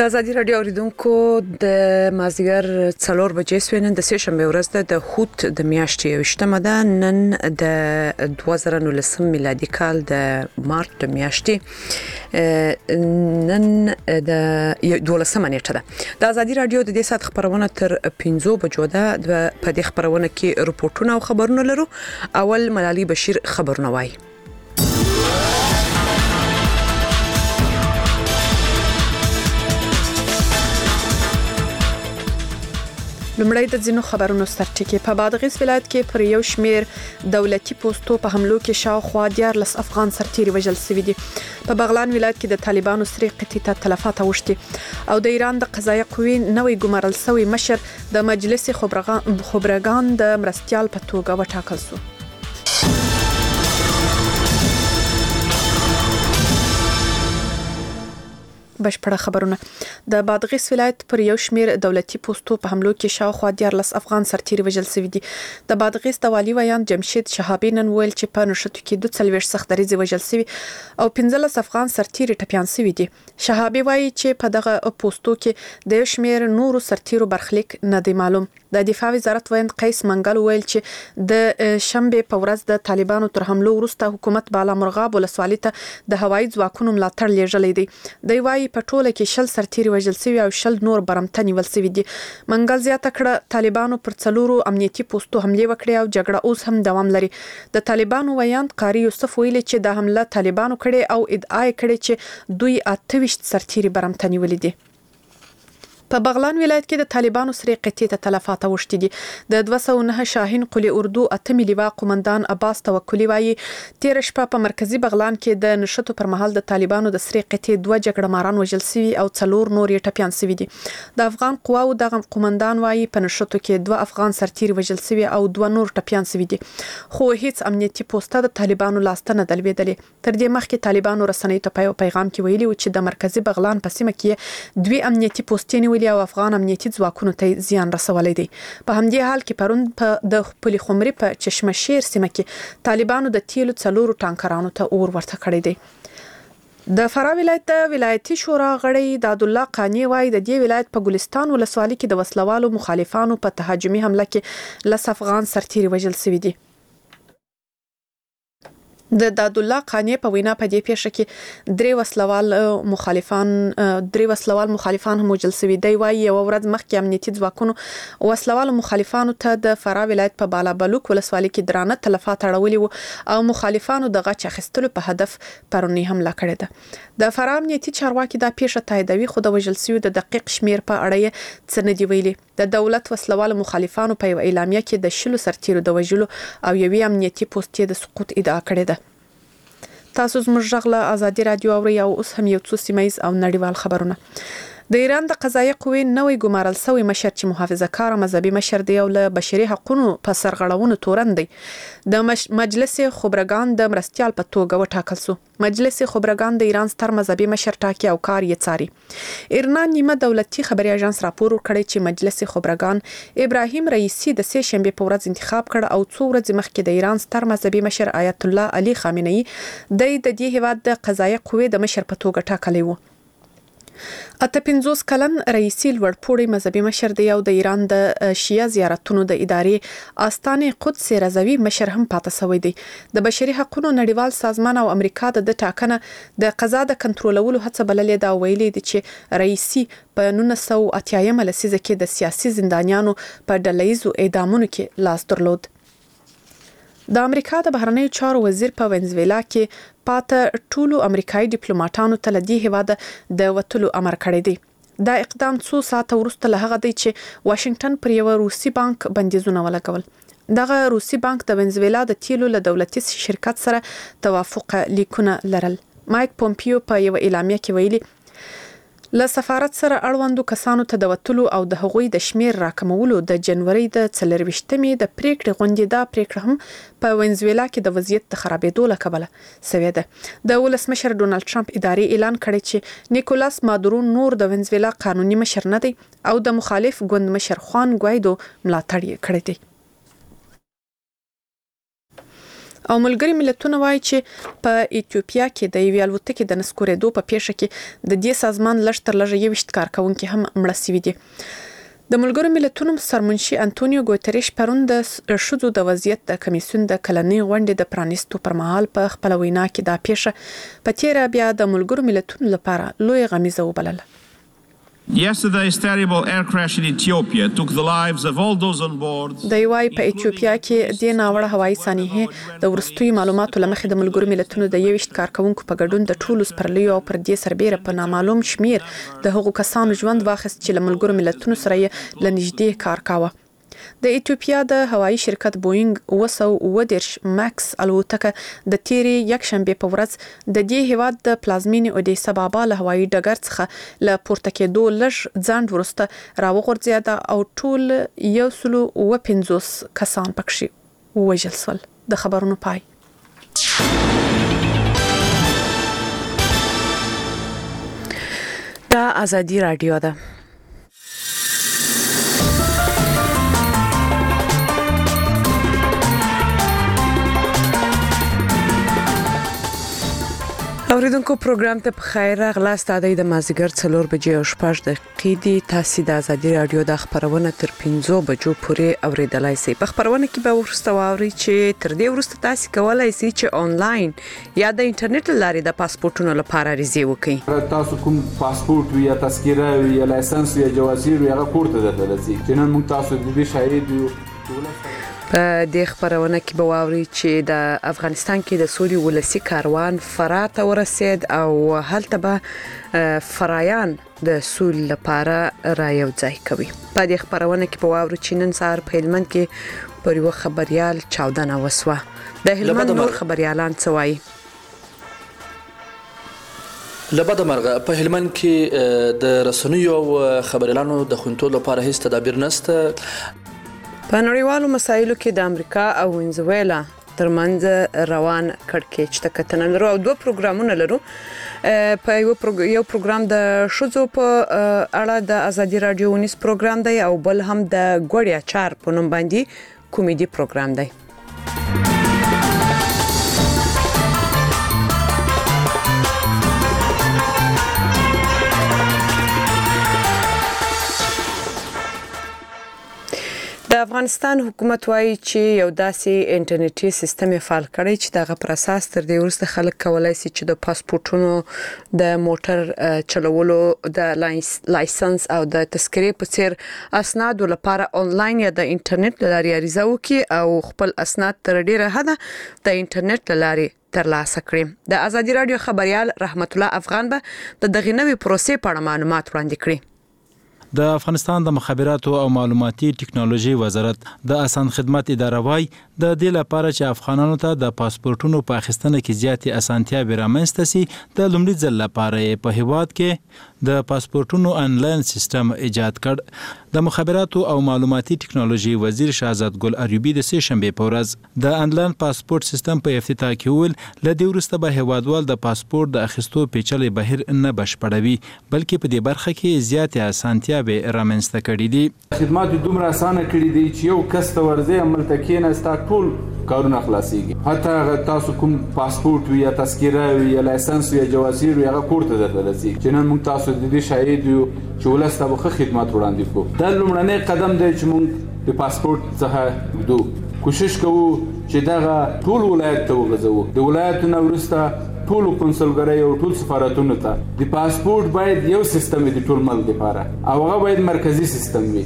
د ازادي رادیو اوریدونکو د مازیګر 4 بجې سوینن د سشنبه ورځ د خوت د میاشتې 28مه ده. نن د 2019 میلادي کال د مارچ د میاشتې نن د 12مه نیټه ده. د ازادي رادیو د دې سات خبرونه تر 15 بجو ده. په دې خبرونه کې رپورټونه او خبرونه لرو. اول ملالي بشیر خبرونه وای. لمړی د ځینو خبرونو سرټکی. په بادغیس ولایت کې پر یو شمیر دولتي پوسټو په حملو کې شاوخوا 14 افغان سرتیري وژل شوي دي. په بغلان ولایت کې د طالبانو سری قطعي ته تلفات اوښتي او د ایران د قضایي قوې نوې ګمارل شوی مشر د مجلس خبرګان د مرستيال په توګه وټاکل شو. بشپړه خبرونه. د بادغیس ولایت پر یو شمیر دولتي پوسټو په حملو کې شاوخوا 14 افغان سرتیري وژل شوي دي. د بادغیس د والي ویان جمشید شهابي نن ویل چې په نشټو کې 42 سخت دریځ وژل شوي او 15 افغان سرتیري ټپيان شوي دي. شهابي وایي چې په دغه پوسټو کې د شمیر نورو سرتیرو برخلیک نه دی معلوم. د دفاع وزارت ویاند قیس منګل ویل چې د شنبه په ورځ د طالبانو تر حملو وروسته حکومت بالا مرغاب ولسوالۍ ته د هوایي ځواکونو ملاتړ لیږلی دی. دی وایي په ټوله کې 60 سرتیري وژل شوي او 60 نور برمته نیول شوي دي. منګل زیاته کړه طالبانو پر 4 امنیتي پوسټو حمله وکړه او جګړه اوس هم دوام لري. د طالبانو ویاند قاری یوسف ویل چې د حمله طالبانو کړي او ادعا کړي چې دوی 28 سرتیري برمته نیول دي. په بغلان ولایت کې د طالبانو سری قطعي ته تلفات اوښتي دي. د 209 شاهین قلی اردو اتمی لیوا قومندان عباس توکلی وایي تیر شپه په مرکزی بغلان کې د نشټو پر مهال د طالبانو د سری قطعي 2 جګړه ماران وژل شوي او 4 نور یې ټپيان شوي دي. د افغان قواو د قومندان وایي په نشټو کې 2 افغان سرتیري وژل شوي او 2 نور ټپيان شوي دي. خو هیڅ امنیتي پوسټه د طالبانو لاستنه دلويدلې. تر دې مخکې طالبانو رسنۍ ته په پیغام کې ویلي و چې د مرکزی بغلان په سیمه کې 2 امنیتي پوسټې او افغان امنیتي ځواکونو ته زیان رسولې دي. په همدې حال کې پرون په د خپل خمري په چشمه شیر سیمه کې طالبانو د تیلو 4 ټانکرانو ته اور ورته کړی دی. د فراه ولایت د ولایتي شورا غړی د عبدالله قانی وای د دې ولایت په ګلستان ولسوالۍ کې د وسلوالو مخالفانو په تهاجمي حمله کې 10 افغان سرتیري وژل شوي دي. د عبدالله قانی په وینا په دې پیښه کې 3 وسلوال مخالفان هم وژل شوي دي. وایي یو ورځ مخکې امنیتي ځواکونو وسلوال مخالفانو ته د فراه ولایت په بالابلوک ولسوالۍ کې درانه تلفات اړولي وو او مخالفانو د غچ اخیستلو په هدف پرونی حمله کړې ده. د فراه امنیتي چارواکي دا پیښه تاییدوي خو د وژل شویو د دقیق شمیر په اړه څه نه دی ویلي. د دولت وسلوال مخالفانو په اعلامیه کې د 60 سرتیرو د وژلو او یوې امنیتي پوسټې د سقوط ادعا کړې ده. تاسو زموږ غږ له ازادي رادیو اورئ او اوس هم یو څو سیمایز او نړیوال خبرونه. د ایران د قضایي قوې نوې ګمارل شوی مشر چې محافظه‌کار مذهبي مشر دی او له بشري حقوقو په سرغړونو تورن دی د مجلس خبرګان د مرستيال په توګه وټاکل شو. مجلس خبرګان د ایران ستر مذهبي مشر ټاکي او کار یې څاري. ایران نیمه دولتي خبري اژانس راپور ورکړی چې مجلس خبرګان ابراهیم رئیسی د سه شنبه په ورځ انتخاب کړ او 2 ورځې مخکې د ایران ستر مذهبي مشر آیت الله علي خامنه‌ای د دې هیواد د قضایي قوې د مشر په توګه ټاکلی و. 58 کلن رئیسی لوړپوړی مذهبي مشر دی او د ایران د شیعه زیارتونو د ادارې آستانه قدس رضوی مشر هم پاتې شوی دی. د بشري حقوقو نړیوال سازمان او امریکا د ټاکنه د قضا د کنټرولولو هڅه بللې دا ویلي دي چې رئیسی په 1980 لسیزه کې د سیاسي زندانیانو په ډلهیزو اعدامونو کې لاس درلود. د امریکا د بهرنیو چارو وزیر په وینزویلا کې پاته ټولو امریکایي ډیپلوماټانو ته لدی هواده د وټلو امر کړی دی. دا اقدام 2 ساعته وروسته له هغه دی چې واشنگټن پر یو روسي بانک بندیزونه ولګول. دغه روسي بانک د وینزویلا د تیلو له دولتي شرکت سره توافق لیکونه لرل. مایک پومپیو په یو اعلامیه کې ویلي له سفارت سره اړوندو کسانو ته د وټلو او د هغوی د شمیر راکمولو د جنوري د 24مې د پریکړې غونډې دا پریکړه هم په وینزویلا کې د وضعیت د خرابېدو له کبله سوي ده. د ولسمشر ډونالد ټرمپ ادارې اعلان کړی چې نیکولاس مادورو نور د وینزویلا قانوني مشر نه دی او د مخالف ګوند مشر خوان ګوایدو ملاتړ یې کړی دی. او ملګری ملتونه وایي چې په ایتیوپیا کې د یوې الوتکې د نسکورېدو په پیښه کې د دې سازمان لږ تر لږه 21 کارکونکي هم مړه شوي دي. د ملګرو ملتونو سرمنشي انټونیو ګوتریش پرون د ښځو د وضعیت د کمیسیون د کلنۍ غونډې د پرانیستو پر مهال په خپل وینا کې دا پیښه په تیر بیا د ملګرو ملتونو لپاره لوی غمیزه وبلله. Yesterday's terrible air crash in Ethiopia took the lives of all those on board. د یوای په ایتیوپیا کې د ناوړه هوایي سانحې د ورستوي معلوماتو لمخې د ملګرو ملتونو د 21 کارکونکو په ګډون د ټولو سپرلیو او پر دې سربېره په نامعلوم شمیر د هغو کسانو ژوند واخیست چې له ملګرو ملتونو سره یې لنږدې کار کاوه. د ایتیوپیا د هوایي شرکت بوینګ 910 ماکس الوتکه د تیرې یکشنبه په ورځ د دې هیواد د پلازمینې اودیس ابابا له هوایي ډګر څخه له پورته کېدو لږ ځنډ وروسته راوغورځېده او ټول 150 کسان پکې ووژل شول. د خبرونو پای. دا ازادي رادیو ده. اوریدونکو پروګرام ته په خیر راغلاست. د مازیګر 4 بجې او 6 دقیقې دي. تاسو د ازادي رادیو د خبرونه تر 5 بجو پورې اوریدلای شئ. په خبرونه کې به ورسته واوري چې تر دې ورسته تاسو کولای شئ چې آنلاین یا د انټرنیټ لارې د پاسپورتونو لپاره ریزي وکړئ. تاسو کوم پاسپورت یا تذکره یا لایسنس یا جوازیر یا کوړه درته لسی چې نن موږ تاسو د دې شاهد یو. په دې خبرونه کې به واوري چې د افغانستان کې د سولې ولسی کاروان فراه ته ورسید او هلته به فرایان د سولې لپاره را یو ځای کوي. په دې خبرونه کې به واوري چې نن سهار په هلمند کې پر یو خبريال چاودنه وسوه. د هلمند نور خبريالان څه وایي؟ لبد مرغه په هلمند کې د رسنیو او خبريالانو د خونټو لپاره هیڅ تدابیر نشته. په نړیوالو مسایلو کې د امریکا او وینزویلا ترمنځ روان کړکېچ ته کتنه لرو او دوه پروګرامونه لرو. په یو پروګرام د شوزو په اړه د ازادي رادیو ونیس پروګرام دی او بل هم د ګوړیا چار په نوم باندې کومیډي پروګرام دی. د افغانستان حکومت وایي چې یو داسې انټرنیټي سیستم فعال کړی چې دغه پر اساس تر دې وروسته خلک کولای شي چې د پاسپورتونو د موټر چلولو د لایسنس او د تذکرې په څیر اسناد لپاره آنلاین یا د انټرنیټ لارې عریضه وکړي او خپل اسناد تر ډیره حده د انټرنیټ لارې ترلاسه کړي. د ازادي رادیو خبريال رحمت الله افغان به د دغه نوې پروسې په اړه معلومات وړاندې کړي. د افغانستان د مخابراتو او معلوماتي ټکنالوژي وزارت د اسان خدمت اداره وای د دې لپاره چې افغانانو ته د پاسپورتونو په اخیستنه کې زیاتې اسانتیا برامنسته سي د لومړي ځل لپاره په هیواد کې د پاسپورتونو انلاین سیستم ایجاد کړ. د مخابراتو او معلوماتي ټکنالوژي وزیر شهزاد ګل اریوبی د سه شنبه په ورځ د انلاین پاسپورت سیستم په افتتاح کې ول لدی ورسته به هیوادوال د پاسپورت د اخیستو پیچلې بهیر نه بشپړوي بلکې په دې برخه کې زیاتې اسانتیا به رامنځته کړي دي. خدمات دومره اسانه کړي دي چې یو کس ته ورځي عمل تکینه ستا ټول کارونه خلاصيږي. حتی تاسو کوم پاسپورت یا تذکره یا لایسنس یا جوازیر یا کوړه درته لسی چې نن موږ تاسو د دې شاهد یو چې ولسته به خدمات وړاندې کوو. دا لومړنی قدم دی چې موږ د پاسپورت څخه بدو کوشش کوو چې دا ټول ولایت ته وغځو. د ولایتونو ورسته ټول کنسولګری او ټول سفارتونو ته د پاسپورت باید یو سیستم دی ټول ملک لپاره او هغه باید مرکزی سیستم وي.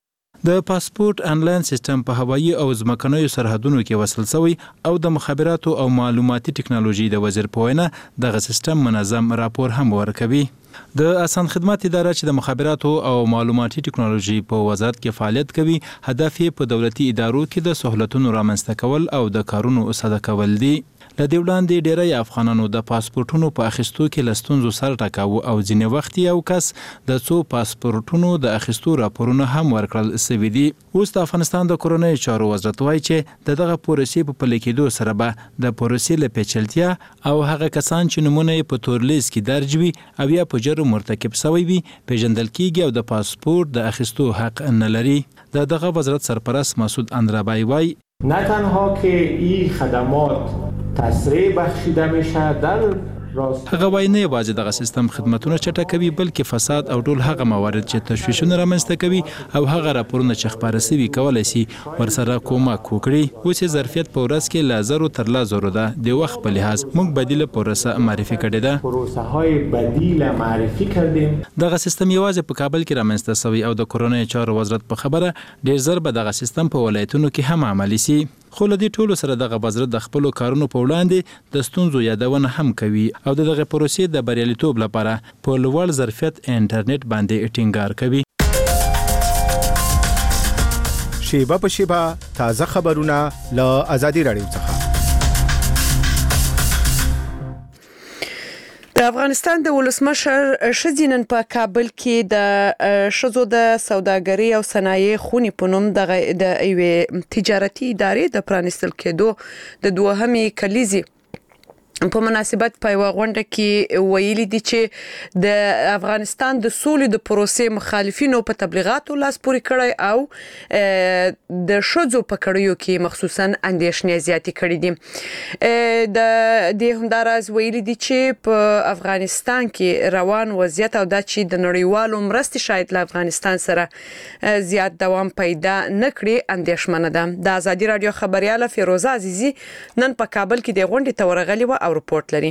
د پاسپورت انلاین سیستم په هوایي او ځمکنیو سرحدونو کې وصل شوی او د مخابراتو او معلوماتي ټکنالوژي د وزیر په وینا دغه سیستم منظم راپور هم ورکوي. د اسان خدمت اداره چې د مخابراتو او معلوماتي ټکنالوژي په وزارت کې فعالیت کوي هدف یې په دولتي ادارو کې د سہولتونو رامنځته کول او د کارونو ساده کول دي. لدې وړاندې ډېری افغانانو د پاسپورتونو په اخیستو کې له ستونزو سر ټکاوه او ځینې وخت یو کس د څو پاسپورتونو د اخیستو راپورونه هم ورکړل شوي دي. اوس د افغانستان د کورنیو چارو وزارت وایي چې دغه پروسې په پلي کېدو سره به د پروسې له پیچلتیا او هغه کسان چې نومونه یې په تور لیست کې درج وي او یا په جرم مرتکب شوی وي پیژندل کېږي او د پاسپورت د اخیستو حق نه لري. دغه وزارت سرپرست مسعود اندرابای وایي نه تنها که این خدمات تسریع بخشیده میشه در هغه وایي نه یوازې دغه سیستم خدمتونه چټکوي بلکې فساد او ټول هغه موارد چې تشویشونه رامنځته کوي او هغه راپورونه چې خپاره سوي کولی شي ورسره کومک وکړي. اوس یې ظرفیت په ورځ کې له 1000 تر 1000 ده. د وخت په لحاظ موږ بدیله پروسه معرفي کړې ده. پروسه‌های بدیل معرفي کردیم. دغه سیستم یوازې په کابل کې رامنځته شوی او د کرونا چارو وزارت په خبره ډیر زر به دغه سیستم په ولایتونو کې هم عملی شي. خو له دې ټولو سره دغه وزارت د خپلو کارونو په وړاندې د ستونزو یادونه هم کوي او دغه پروسې د بریالیتوب لپاره په لوړ ظرفیت انټرنیټ باندې ټینګار کوي. شیبه په شیبه تازه خبرونه له آزادي رادیو څخه. د افغانستان د ولسمشر شزینن په کابل کې د شزو د سوداګرۍ او صنایع خونې په نوم د ایوې تجارتي ادارې د پرانیستل کېدو د دوهمې کلیزې په مناسبت په یو غونډه کې ویلي دي چې د افغانستان د سولې د پروسې مخالفینو په تبلیغاتو لاس پورې کړی او د شذو په کړیو کې مخصوصا اندیشنې زیاتې کړې دي. د همداراز ویلي دي چې په افغانستان کې روان وضعیت او د چې د نړیوالو مرستې شاید له افغانستان سره زیات دوام پیدا نکړي اندیشمنه ده. د آزادي رادیو خبرياله فیروزه عزیزی نن په کابل کې د غونډې ته ورغلې و او رپورت لري.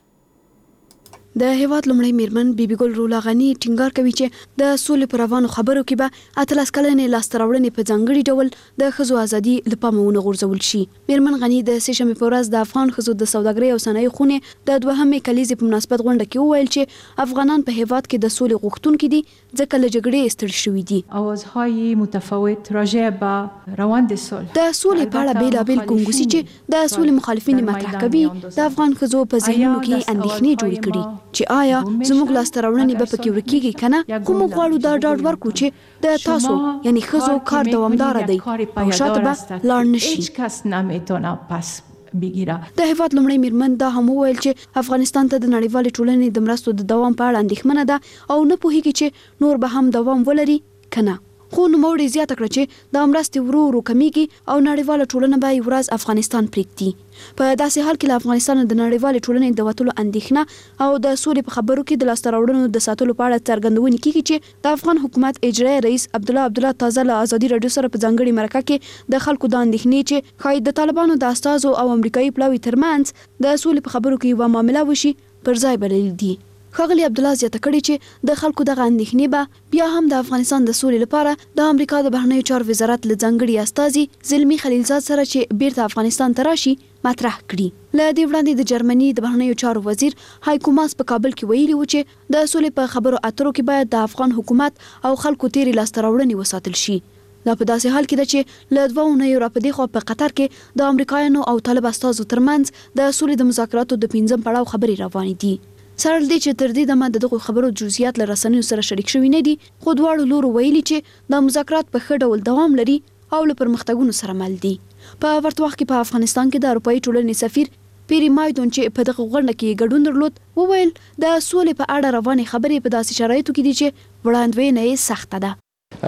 د هیواد لمړی میرمن بیبي ګل رولا غنی ټینګار کوي چې د سولې پر روانو خبرو کې به اتلس کلنې لاستراوړنې په ځانګړي ډول د ښځو ازادي لپاره ونغورځول شي. میرمن غنی د سشنبه په ورځ د افغان ښځو د سوداګرۍ او صنایع خونې د دوهمې کلیزې په مناسبت غونډه کې وویل چې افغانان په هیواد کې د سولې غوښتونکي دي ځکه له جګړې ستړي شوي دي. آوازهای متفاوت راجع به روند صلح د سولې په اړه بیلابیل ګونګوسي چې د سولې مخالفین مطرح کوي د افغان ښځو په ذهنونو کې اندېښنې جوړې کړي چې آیا زموږ لاستراوړنې به پکې ورکیږي کنه. کوم غواړو دا ډاډ ورکړو چې د تاسو یعنی ښځو کار دوامدار دی او شاته به لاړ نشي. هیڅ کس نمیتونه پس بگیره. د هیواد لمړی میرمن دا هم وویل چې افغانستان ته د نړیوالې ټولنې د مرستو د دوام په اړه اندېښمنه ده او نه پوهیږي چې نور به هم دوام ولري کنه. خو نوموړي زیاته کړه چې د مرستې ورو ورو کمیږي او نړیواله ټولنه به یو ورځ افغانستان پرېږدي. په داسې حال کې له افغانستان د نړیوالې ټولنې د وتلو اندېښنه او د سولې په خبرو کې د لاسته راوړنو د ساتلو په اړه څرګندونه کیږي چې د افغان حکومت اجرایي رئیس عبدالله تازه له آزادي رادیو سره په ځانګړي مرکه کې د خلکو د اندېښنې چې ښایي د طالبانو د استازو او امریکایي پلاوي ترمنځ د سولې په خبرو کې یوه معامله وشي پر ځای بلل دي. ښاغلي عبدالله زیاته کړې چې د خلکو دغه اندېښنې به بیا هم د افغانستان د سولې لپاره د امریکا د بهرنیو چارو وزارت له ځانګړي استازي زلمی خلیلزاد سره چې بیرته افغانستان ته راشي مطرح کړي. له دې وړاندې د جرمني د بهرنیو چارو وزیر هایکو ماس په کابل کې ویلي و چې د سولې په خبرو اترو کې باید د افغان حکومت او خلکو تیرې لاسته راوړنې وساتل شي. دا په داسې حال کې ده چې له 2 اونیو راپدې خو په قطر کې د امریکایانو او طالب استازو ترمنځ د سولې د مذاکراتو د 5م پړاو خبرې روانې دي. سره دې چې تر دې دمه دغه خبرو جزئیات له رسنیو سره شریک شوي نه دي خو دواړو لورو ویلي چې د مذاکرات په ښه ډول دوام لري او له پرمختګونو سره مل دي. په ورته وخت کې په افغانستان کې د اروپאי ټولنې سفیر پیری مایدون چې په دغه غونډه کې ګډون درلود وویل د سولې په اړه روانې خبرې په داسې شرایطو کې دي چې وړاندوینه یې سخته ده.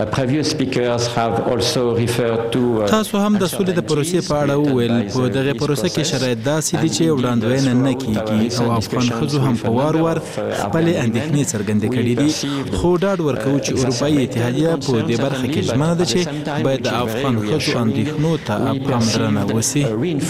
تاسو هم د سولې د پروسې په اړه وویل. په دغه پروسه کې شرایط داسې دي چې وړاندوینه نه کیږي او افغان ښځو هم په وار وار خپل اندېښنې څرګندې کړې دي. خو ډاډ ورکوو چې اروپאי اتحادیه په دې برخه کې ژمنه ده چې باید د افغان ښځو اندېښنو ته پاملرنه وشي.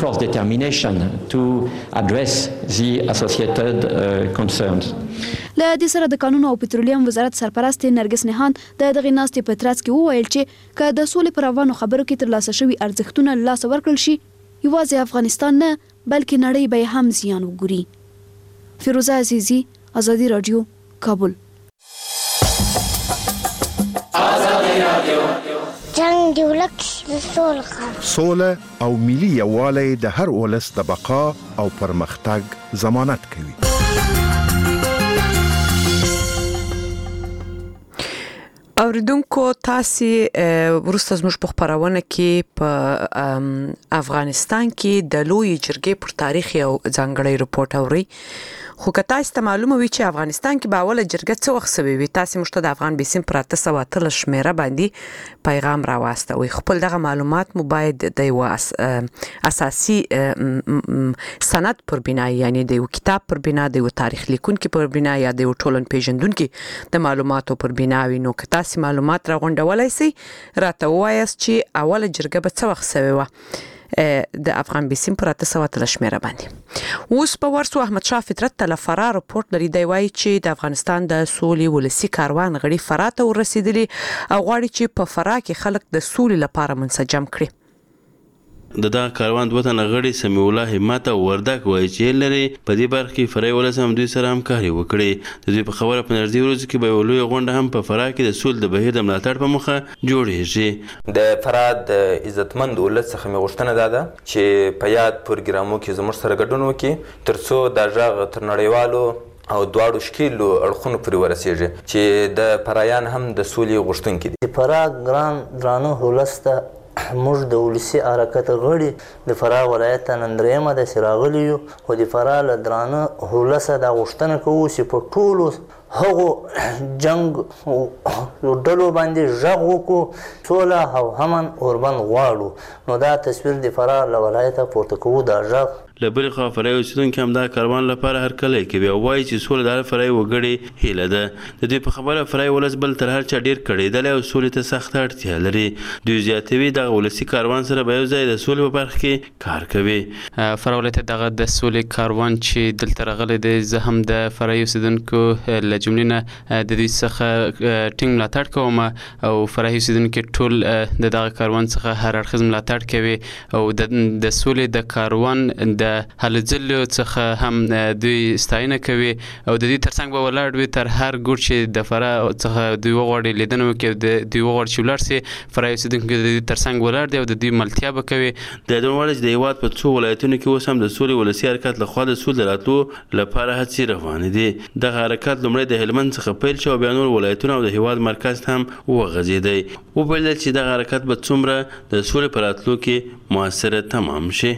له دې سره د قانون او پټرولیم وزارت سرپرست نرګس نهان د دغه ناستې په ترڅ کې وویل چې که د سولې پر روانو خبرو کې ترلاسه شوي ارزښتونه له لاسه ورکړل شي یوازې افغانستان نه بلکې نړۍ به هم زیان وګوري. فیروزه عزیزی، آزادي رادیو، کابل. جنگ دی ولک سوله او ملي یووالی د هر ولس د بقا او پرمختګ ضمانت کوي. اوریدونکو تاسو ورسته زموږ په خبرونه کې په افغانستان کې د لوی جرګې پر تاریخ یو ځانګړی رپورت اوري خو که تاسو ته معلومه وي چې افغانستان کې به اوله جرګه څه وخت سوي وي تاسو مشته د افغان بیسیم پر 813 شمیره باندې پیغام راوستوي خپل دغه معلومات مو باید د یو اساسي سند پر بنا یعنی د یو کتاب پر بنا د یو تاریخ لیکونکي پر بنا یا د یو ټولن پیژندونکي د معلوماتو پر بنا وي نو که تاسو معلومات راغونډولای سي راته وایاست چې اوله جرګه به څه وخت سوي و د افغان بیسیم پر 813 شمیره باندې اوس په ورسو احمد شاه فطرت ته فرا رپورت لري دی وایي چې د افغانستان د سولې ولسی کاروان غړي فرا ته ورسېدلی او غواړي چې په فرا کې خلک د سولې لپاره منسجم کړي د کاروان دوه تنه غړي سمیع الله همت او وردک وایي چې لري په دې برخه کې فرای ولس هم دوی سره همکاري وکړي د دوی په خبره په نږدې ورځو کې به لوی غونډه هم په فرا کې د سول د بهیر د ملاتړ په مخه جوړیږي د فرا د عزتمند ولس څخه مې غوښتنه ده چې په یاد پروګرامو کې زموږ سره ګډون وکړي ترڅو د ژغ تر نړیوالو او دواړو شکیلو اړخونو پورې ورسیږي چې د فرایان هم د سولې غوښتونکي دي فرا ګران درانه ولس ته موږ د ولسي حرکت غړي د فرا ولایت نن درېیمه داسې راغلي یو خو د فرا له درانه ولسه دا غوښتنه کوو چې په ټولو هغو جنګ ډلو باندې غږ وکړو سوله او امن ورباندې غواړو نو دا تصویر د فرا له ولایته پورته کوو دا غږ له بلې خوا فرای اوسېدونکي هم دا کاروان لپاره هرکلی کوي او وایي چې سوله د هر فرای وګړي هیله ده د دوی په خبره فرای ولس بل تر هر چا ډېر کړېدلی او سولې ته سخته اړتیا لري دوی زیاتوي دغه ولسي کاروان سره به یو ځای د سولې په برخه کې کار کوي فرا ولایت دغه د سولې کاروان چې دلته راغلی دی زه هم د فرای اوسېدونکو له جملې نه د دوی څخه ټینګ ملاتړ کوم او فرای اوسېدونکي ټول د دغه کاروان څخه هر اړخیز ملاتړ کوي او د سولې د کاروان د هلو ځلو څخه هم دوی ستاینه کوي او د دوی ترڅنګ به ولاړ وي تر هر ګوټ چې د فرا څخه دوی وغواړي لیدنه وکړي د دوی وغواړي چې ولاړ سي فرا اوسېدونکي د دوی ترڅنګ ولاړ دی او د دوی ملتیا به کوي د دې وړ چې د هیواد په څو ولایتونو کې اوس هم د سولې ولسي حرکت لخوا د سولې راتلو لپاره هڅې روانې دي دغه حرکت لومړی د هلمند څخه پیل شو او بیا نور ولایتونه او د هیواد مرکز ته هم وغځېدی وبلل چې دغه حرکت به څومره د سولې په راتلو کې موثره تمام شي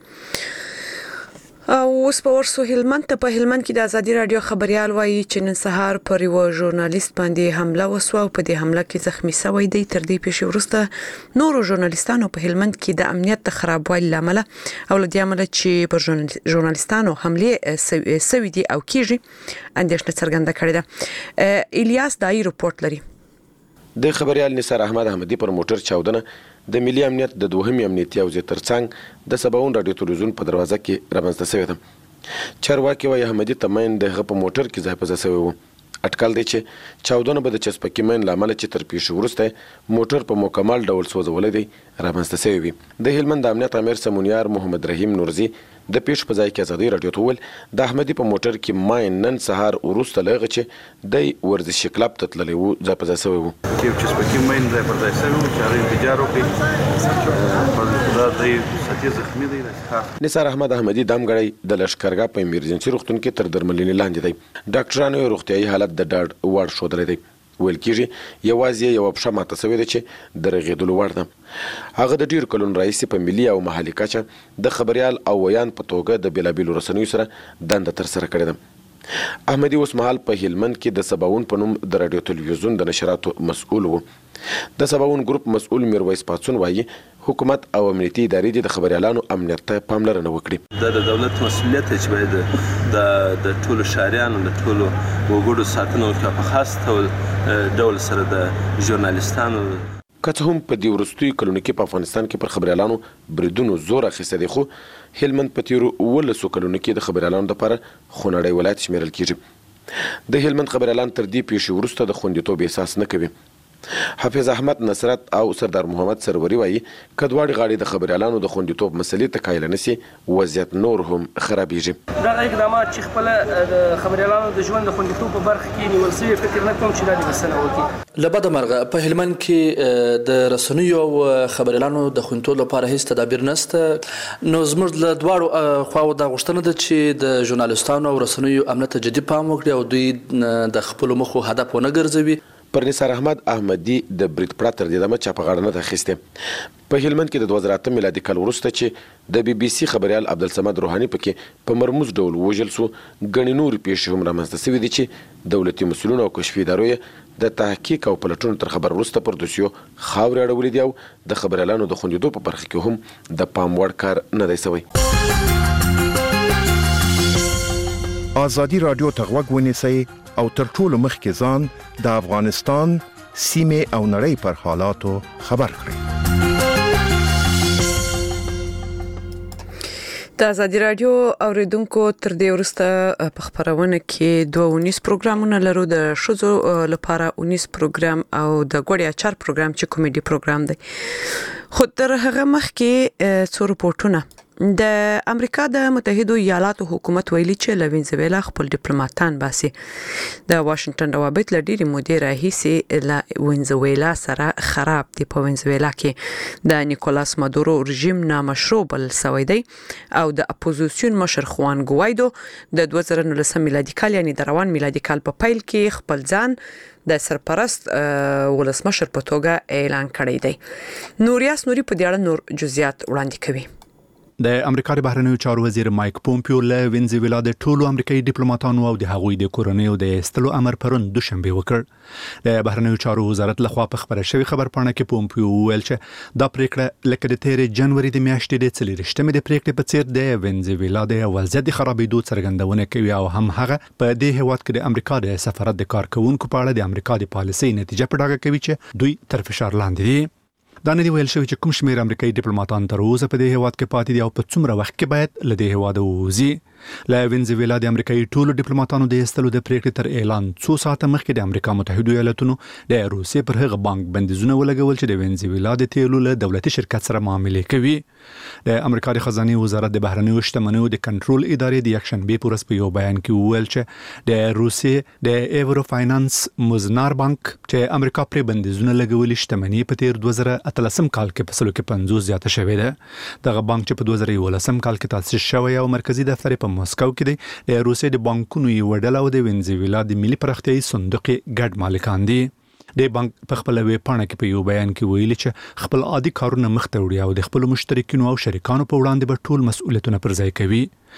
اوس په ورسو هلمند ته په هلمند کې د ازادي رادیو خبريال وایي چې نن سهار پر یو ژورنالیست باندې حمله وسوه او په دې حمله کې زخمی شوی دی تر دې پیښې وروسته نورو ژورنالیستانو په هلمند کې د امنیت د خرابوالي لامل او لدې عمل چې پر ژورنالیستانو حمله سوي دي او کیږي اندېښنه څرګنده کړې ده الیاس دای رپورت لري د خبريال نثار احمد احمدي پر موټر چاودنه د ملي امنیت د دوهمي امنیتي او ترڅنګ د سباون رادیو تلویزیون په دروازه کې رامنځته شوی ده چارواکي وايي احمدي تمن د غپه موټر کې ځای په ځای شوی و اټکل دی چې چاودنه به د چسپکي مین لامل چې تر پیښې وروسته موټر په مکمل ډول سوځولې دی رامنځته شوی وي د هلمند امنیت امیر سمونیار محمد رحیم نورزي د پیښ په ځای کې ازادي رادیو ته ویل د احمدي په موټر کې ماین نن سهار وروسته لغه چې د ورزشي کلب ته تللی و ځای په ځای شوی و چې چسپکي ماین ځای په ځای شوی و چې هغه انفجار وکړي دا د ساتي زخمی دی نثار احمد احمدي دمګړی د لشکرګاه په ایمرجنسي روغتون کې تر درملنې لاندې دی ډاکټرانو یې روغتیايي حالت د ډاډ وړ ښودلی دی ویل کېږي یوازې یوه پښه ماته شوې ده چې د رغېدلو وړ ده هغه د ډېرو کلونو راهیسې په ملي او محلي کچه د خبریال او ویان په توګه د بېلابېلو رسنیو سره دنده ترسره کړې ده احمدي اوس مهال په هلمند کې د سباون په نوم د رادیو تلویزیون د نشراتو مسؤل و د سباون ګروپ مسؤل میرویس پاڅون وایي حکومت او امنیتي ادارې د خبريالانو امنیت ته پاملرنه وکړي دا د دولت مسؤلیت دی چې باید د ټولو شهریانو د ټولو وګړو ساتنه وکړي په خاص ډول سره د ژورنالیستانو که څه هم په دې وروستیو کلونو کې په افغانستان کې پر خبريالانو بریدونو زور اخیستی دی خو هلمند په تیرو 18 کلونو کې د خبريالانو لپاره خونړی ولایت شمیرل کېږي د هلمند خبريالان تر دې پیښې وروسته د خوندیتوب احساس نه کوي حافظ احمد نصرت او سردار محمد سروري وایي که دواړې غاړې د خبريالانو د خوندیتوب مسلې ته قایله نشي وضعیت نور هم خرابېږي دغه اقدامات چې خپله د خبريالانو د ژوند د خوندیتوب په برخه کې نیول شوي فکر نه کوم چې دا د بسنه وکړي له بده مرغه په هلمند کې د رسنیو او خبريالانو د خوندیتوب لپاره هیڅ تدابیر نشته نو زموږ له دواړو خواو دا غوښتنه ده چې د ژورنالیستانو او رسنیو امنیت ته جدي پام وکړي او دوی د خپلو موخو هدف ونه ګرځوي پر نثار احمد احمدي د بریټ پراتر د دمه چا په غاړه نه تخسته په هلمند کې د 2008 میلادي کال وروسته چې د بي بي سي خبريال عبدالصمد روحاني پکې په مرموز ډول وژل سو غني نور پیښې هم رامنځته شوې دي چې دولتي مسؤلون او کشفي ادارې د تحقیق او پلټونو تر خبر وروسته پر دوسیو خاورې اړولې دي او د خبريالانو د خوندیدو په برخه کې هم د پام وړ کار نه دی شوی. ازادي رادیو ته غوږ ونیسئ او تر ټولو مخکې ځان د افغانستان سیمې او نړۍ پر حالاتو خبر کړئ. د ازادي رادیو اوریدونکو تر دې وروسته په خبرونه کې 2 پروګرامونه لرو، د شوزو لپاره 19 پروګرام او د ګوړیا 4 پروګرام چې کمیډي پروګرام دی. خو تر هغه مخکې څو رپورټونه. د امریکا د متحده ایالاتو حکومت ویلي چې له وینزویلا خپل ډیپلوماټان باسي. د واشنگټن روابط لډيري مودې راهیسي له وینزویلا سره خراب دي. په وینزویلا کې د نیکولاس مادورو رژیم نامشروع بل سوی دی او د اپوزیسیون مشر خوان ګوایدو د 2019 میلادي کال یعنی د روان میلادي کال په پیل کې خپل ځان د سرپرست ولسمشر په توګه اعلان کړی دی. نوریاس نوري په دې اړه نور جزئیات وړاندې کوي. د امریکا د بهرنیو چارو وزیر مایک پومپیو له وینزویلا د ټولو امریکایي ډیپلوماټانو او د هغوی د کورنیو د استلو امر پرون دوشنبه وکړ. د بهرنیو چارو وزارت لخوا په خبره شوی خبرپاڼه کې پومپیو ویل چې دا پریکړه لکه د 13 جنوري د میاشتې د 30مې د پریکړې په څیر د وینزویلا د وضعیت خرابېدو څرګندونه کوي او هم هغه په دې هیواد کې د امریکا د سفارت د کارکونکو په اړه د امریکا د پالیسۍ نتیجه په ډاګه کوي چې دوی تر فشار لاندې دي. دا نه دی ویل شوی چې کوم شمیر امریکایي ډیپلوماټان تر اوسه په دې هیواد کې پاتې دي او په څومره وخت کې باید له دې هیواد ووځي. له وینزویلا د امریکایي ټولو ډیپلوماټانو د ایستلو د پریکړې تر اعلان 2 ساعته مخکې د امریکا متحده ایالاتونو د روسیې پر هغه بانک بندیزونه ولګول چې د وینزویلا د تیلو له دولتي شرکت سره معاملې کوي. د امریکا د خزانه وزارت د بهرنیو شتمنیو د کنټرول ادارې د یکشنبه پورس په یو بیان کې ویل چې د روسیې د ایورو فاینانس مزنار بانک چې امریکا پر بندیزونه لګولي شتمنۍ په تیر 2013 کال کې په سلو کې 50 زیاته شوې ده. دغه بانک چې په 2011 کال کې تاسیس شوی او مرکزی دفتر په مسکو کې دی، د روسیې د بانکونو یو ډله او د وینزویلا د ملي پراختیايي صندوق ګډ مالکان دي. د بانک په خپل ویب پاڼه کې په یو بیان کې ویلي چې خپل عادي کارونه مخته وړي او د خپل مشترکینو او شریکانو په وړاندې به ټول مسؤلیتونه پر ځای کوي.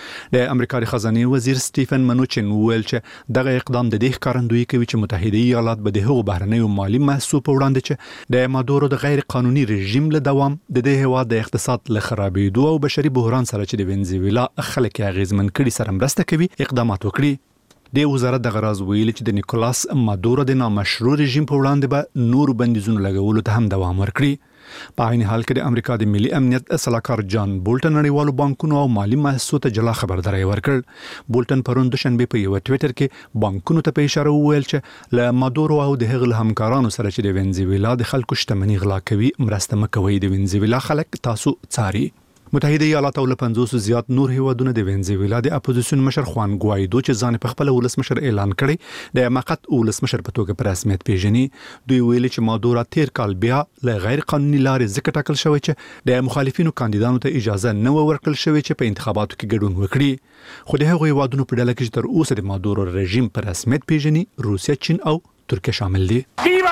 د امریکا د خزانه وزیر سټیفن منوچن ویل چې دغه اقدام د دې ښکارندویي کوي چې متحده ایالات به د هغو بهرنیو مالی محصول په وړاندې چې د مادورو د غیر قانوني رژیم له دوام د دې هیواد د اقتصاد له خرابېدو او بشري بحران سره چې د وینزویلا خلک اغیزمن کړي سره مرسته کوي اقدامات وکړي. د وزارت د غراز ویلي چې د نیکولاس مادورو د نامشروع رژیم په وړاندې به نور بندیزونه لګولو ته هم دوام ورکړي. په عین حال کې د امریکا د ملي امنیت صلاحکار جان بولټن نړیوالو بانکونو او مالی مؤسسو ته جلا خبرداري ورکړ. بولټن پرون دوشنبه په یو ټویټر کې بانکونو ته په اشاره وویل چې له مادورو او د هغه همکارانو سره چې د وینزویلا د خلکو شتمنۍ غلا کوي مرسته مکوي. د وینزویلا خلک تاسو څاري. متحده ایالات او له 50 زیات نور هیوادونه د وینزویلا د اپوزیسیون مشر خوان ګوایدو چې ځان په خپل ولسمشر اعلان کړي د مقت ولسمشر په توګه په رسمیت پیژني. دوی ویلي چې مادورا تیر کال بیا له غیر قانوني لارې ځکه ټاکل شوی چې د مخالفینو کاندیدانو ته اجازه نه ورکړل شوی چې په انتخاباتو کې ګډون وکړي. خو د هغو هیوادونو په ډله کې چې تر اوسه د مادورو رژیم په رسمیت پیژني روسیه، چین او ترکیه شامل دي.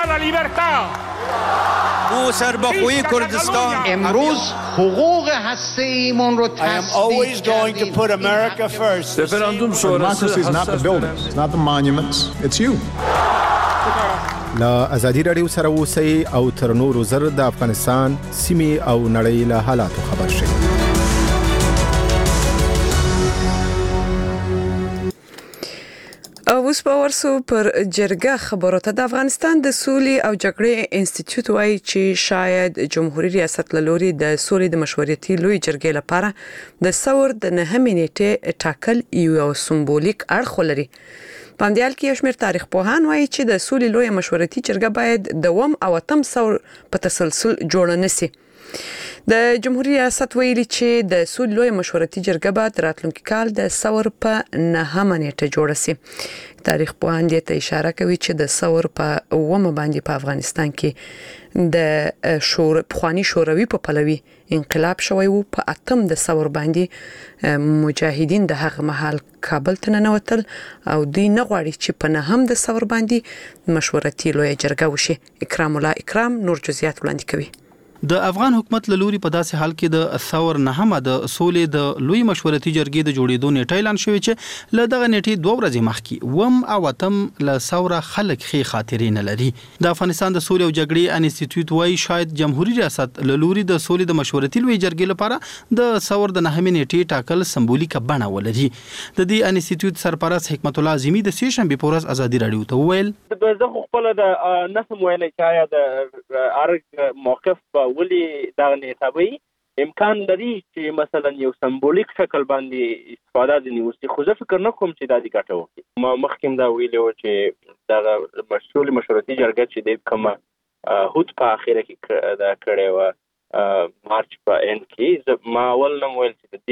سرباخوی کردستان امروز حقوق هسته‌ایمون رو always going to put America first. Referendum sonrası is not the buildings, it's not the monuments, it's you. لا ازادي رادیو سره اوسئ او تر نورو زر د افغانستان سیمې او نړۍ له حالاتو خبر شئ. اوس په ورسو پر جرګه خبرو ته د افغانستان د سولې او جګړې انسټیټیوټ وايي چې شاید جمهوریت ریاست لوري د سولې د مشورتي لوی جرګې لپاره د ثور د 9 نیټه ټاکل یو سمبولیک اړخ لري. پاندیال کې شمیر تاریخ پوهان وايي چې د سولې لوی مشورتي جرګه باید دوام او تم ثور په تسلسل جوړ نشي. د جمهوریت ریاست ویلي چې د سولې لوی مشورتي جرګه به راتلونکي کال د ثور په 9 نیټه جوړه شي. تاریخ پوهان دې ته اشاره کوي چې د ثور په 9 باندې په افغانستان کې د پخوانی شوروي په پلوي انقلاب شوی وو. په 8 د ثور باندې مجاهدین د هغه مهال کابل ته ننوتل او دوی نه غواړي چې په 9 د ثور باندې مشورتي لوی جرګه وشي. اکرام الله اکرام نور جزئیات وړاندې کوي. د افغان حکومت له لوري په داسې حال کې د ثور 9 د سولې د لوی مشورتي جرګې د جوړېدو نیټه اعلان شوې چې له دغه نیټې 2 ورځې مخکې وم او اتم له ثور خلک خې خاطرې نه لري. د افغانستان د سولې او جګړې انسټیټیوټ وايي شاید جمهوریت ریاست له لوري د سولې د مشورتي لوی جرګې لپاره د ثور د 9 نیټې ټاکل سمبولیک بڼه ولري. د دې انسټیټیوټ سرپرست حکمت الله اعظمي د سې شنبه په ورځ ازادي رادیو ته وویل زه خپل د نسم ویلې چې آیا د ارګ موقف ولي دا نیټوي امکان لري چې مثلا یو سمبولیک شکل باندې استفاده د نیوسي خو زه فکر نه کوم چې دا د ګټو وي. ما مخکې دا ویلو چې دا مسؤل مشورتي جرګه چې د کومه هوت په اخیره کې دا کړي و مارچ په اند کې ما اول نو ویل چې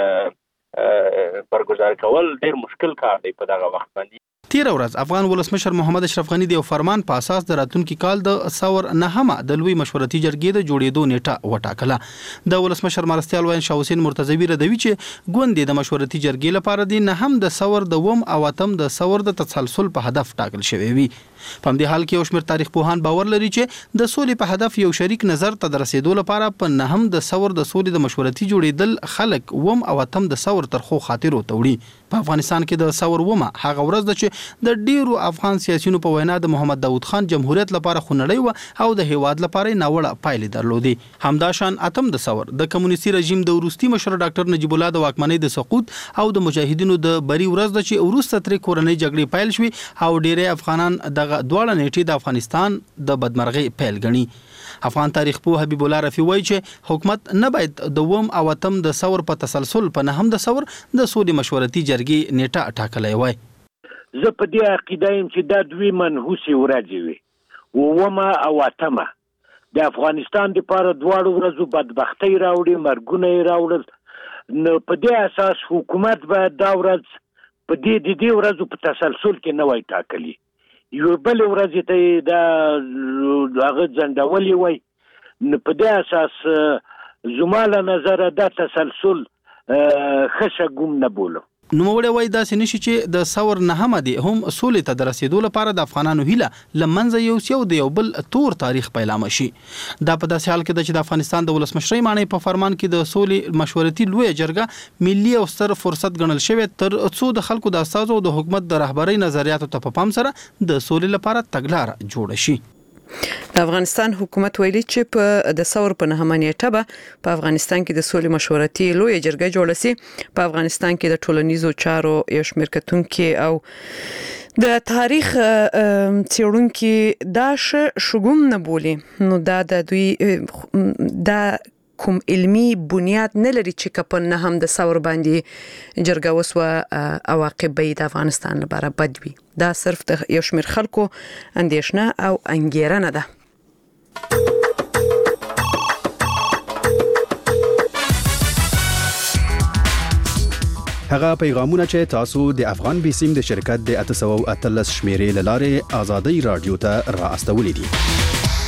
د برګزار کول ډیر مشکل کار دی په دغه وخت باندې. تیر ورځ افغان ولسمشر محمد اشرف غنی د فرمان په اساس د راتلونکي کال د ثور 9 د لوی مشورتي جرګې د جوړېدو نیټه وټاکله. د ولسمشر مرستيال وین شاه حسین مرتضوی ردوی چې ګوندې د مشورتي جرګې لپاره د 9 د ثور د وم او اتم د ثور د تسلسل په هدف ټاکل شوی وي. په دې حال کې اوشمیر تاریخ پوهان باور لري چې د سولې په هدف یو شریک نظر ته رسیدو لپاره په 9 د ثور د سولې د مشورتي جوړېدل خلک وم او اتم د ثور ترخو خاطرو توړي. په افغانستان کې د ثور ومه هغه ورځ ده چې د ډیرو افغان سیاسيونو په وینا د محمد داوود خان جمهوریت لپاره خونړی و او د هیواد لپاره ناوړه پایلې درلودې. همداشان اتم د ثور د کمونیستي رژیم د وروستي مشر ډاکټر نجیب الله د واکمنۍ د سقوط او د مجاهدینو د بری ورځ ده چې وروسته تر کورنۍ جګړې پیل شوې او ډیری افغانان دغه دواړه نیټې د افغانستان د بدمرغۍ پیل ګڼي. افغان تاریخ پوه حبیب الله رفیع وایي چې حکومت نه باید د وم او اتم د ثور په تسلسل په 9 د ثور د سولې مشورتي جرګې نیټه ټاکلې وای. زه په دې عقیده یم چې دا دوی منحوسي ورځې وي ومه او اتمه د افغانستان لپاره دواړو ورځو بدبختۍ راوړي مرګونه یې راوړل. نو په دې اساس حکومت باید دا ورځ په دې ورځو په تسلسل کې نه وای ټاکلی. یو بل ورځ ته دا هغه ځندولې وای. نو په دې اساس زما له نظره دا تسلسل خشه ګوم نه بولم. نوموړی وایي داسې نشي چې د ثور 9 دی هم سولې ته د رسیدو لپاره د افغانانو هیله لمنځه یو د یو بل تور تاریخ پیلامه شي. دا په داسې حال کې ده چې د افغانستان د ولسمشرۍ معنی په فرمان کې د سولې مشورتي لوی جرګه ملي او ستر فرصت ګڼل شوی تر څو د خلکو د استازو د حکومت د رهبرۍ نظریاتو ته په پام سره د سولې لپاره تګلاره جوړ شي. د افغانستان حکومت ویلي چې په د ثور په 9 نیټه به په افغانستان کې د سولې مشورتي لوی جرګه جوړه شي. په افغانستان کې د ټولنیزو چارو یو شمېر کتونکي او د تاریخ څېړونکي دا شګوم نه بولي. نو دا د دوی دا کوم علمي بنیاد نه لري چې کپن نه هم د ثور باندې جرګه وسوه عواقب به د افغانستان لپاره بد وي. دا صرف د یو شمېر خلکو اندېښنه او انګیرنه ده. هغه پیغامونه چې تاسو د افغان بیسیم د شرکت د 813 شمیرې لاره آزادۍ رادیو ته را استولې دي.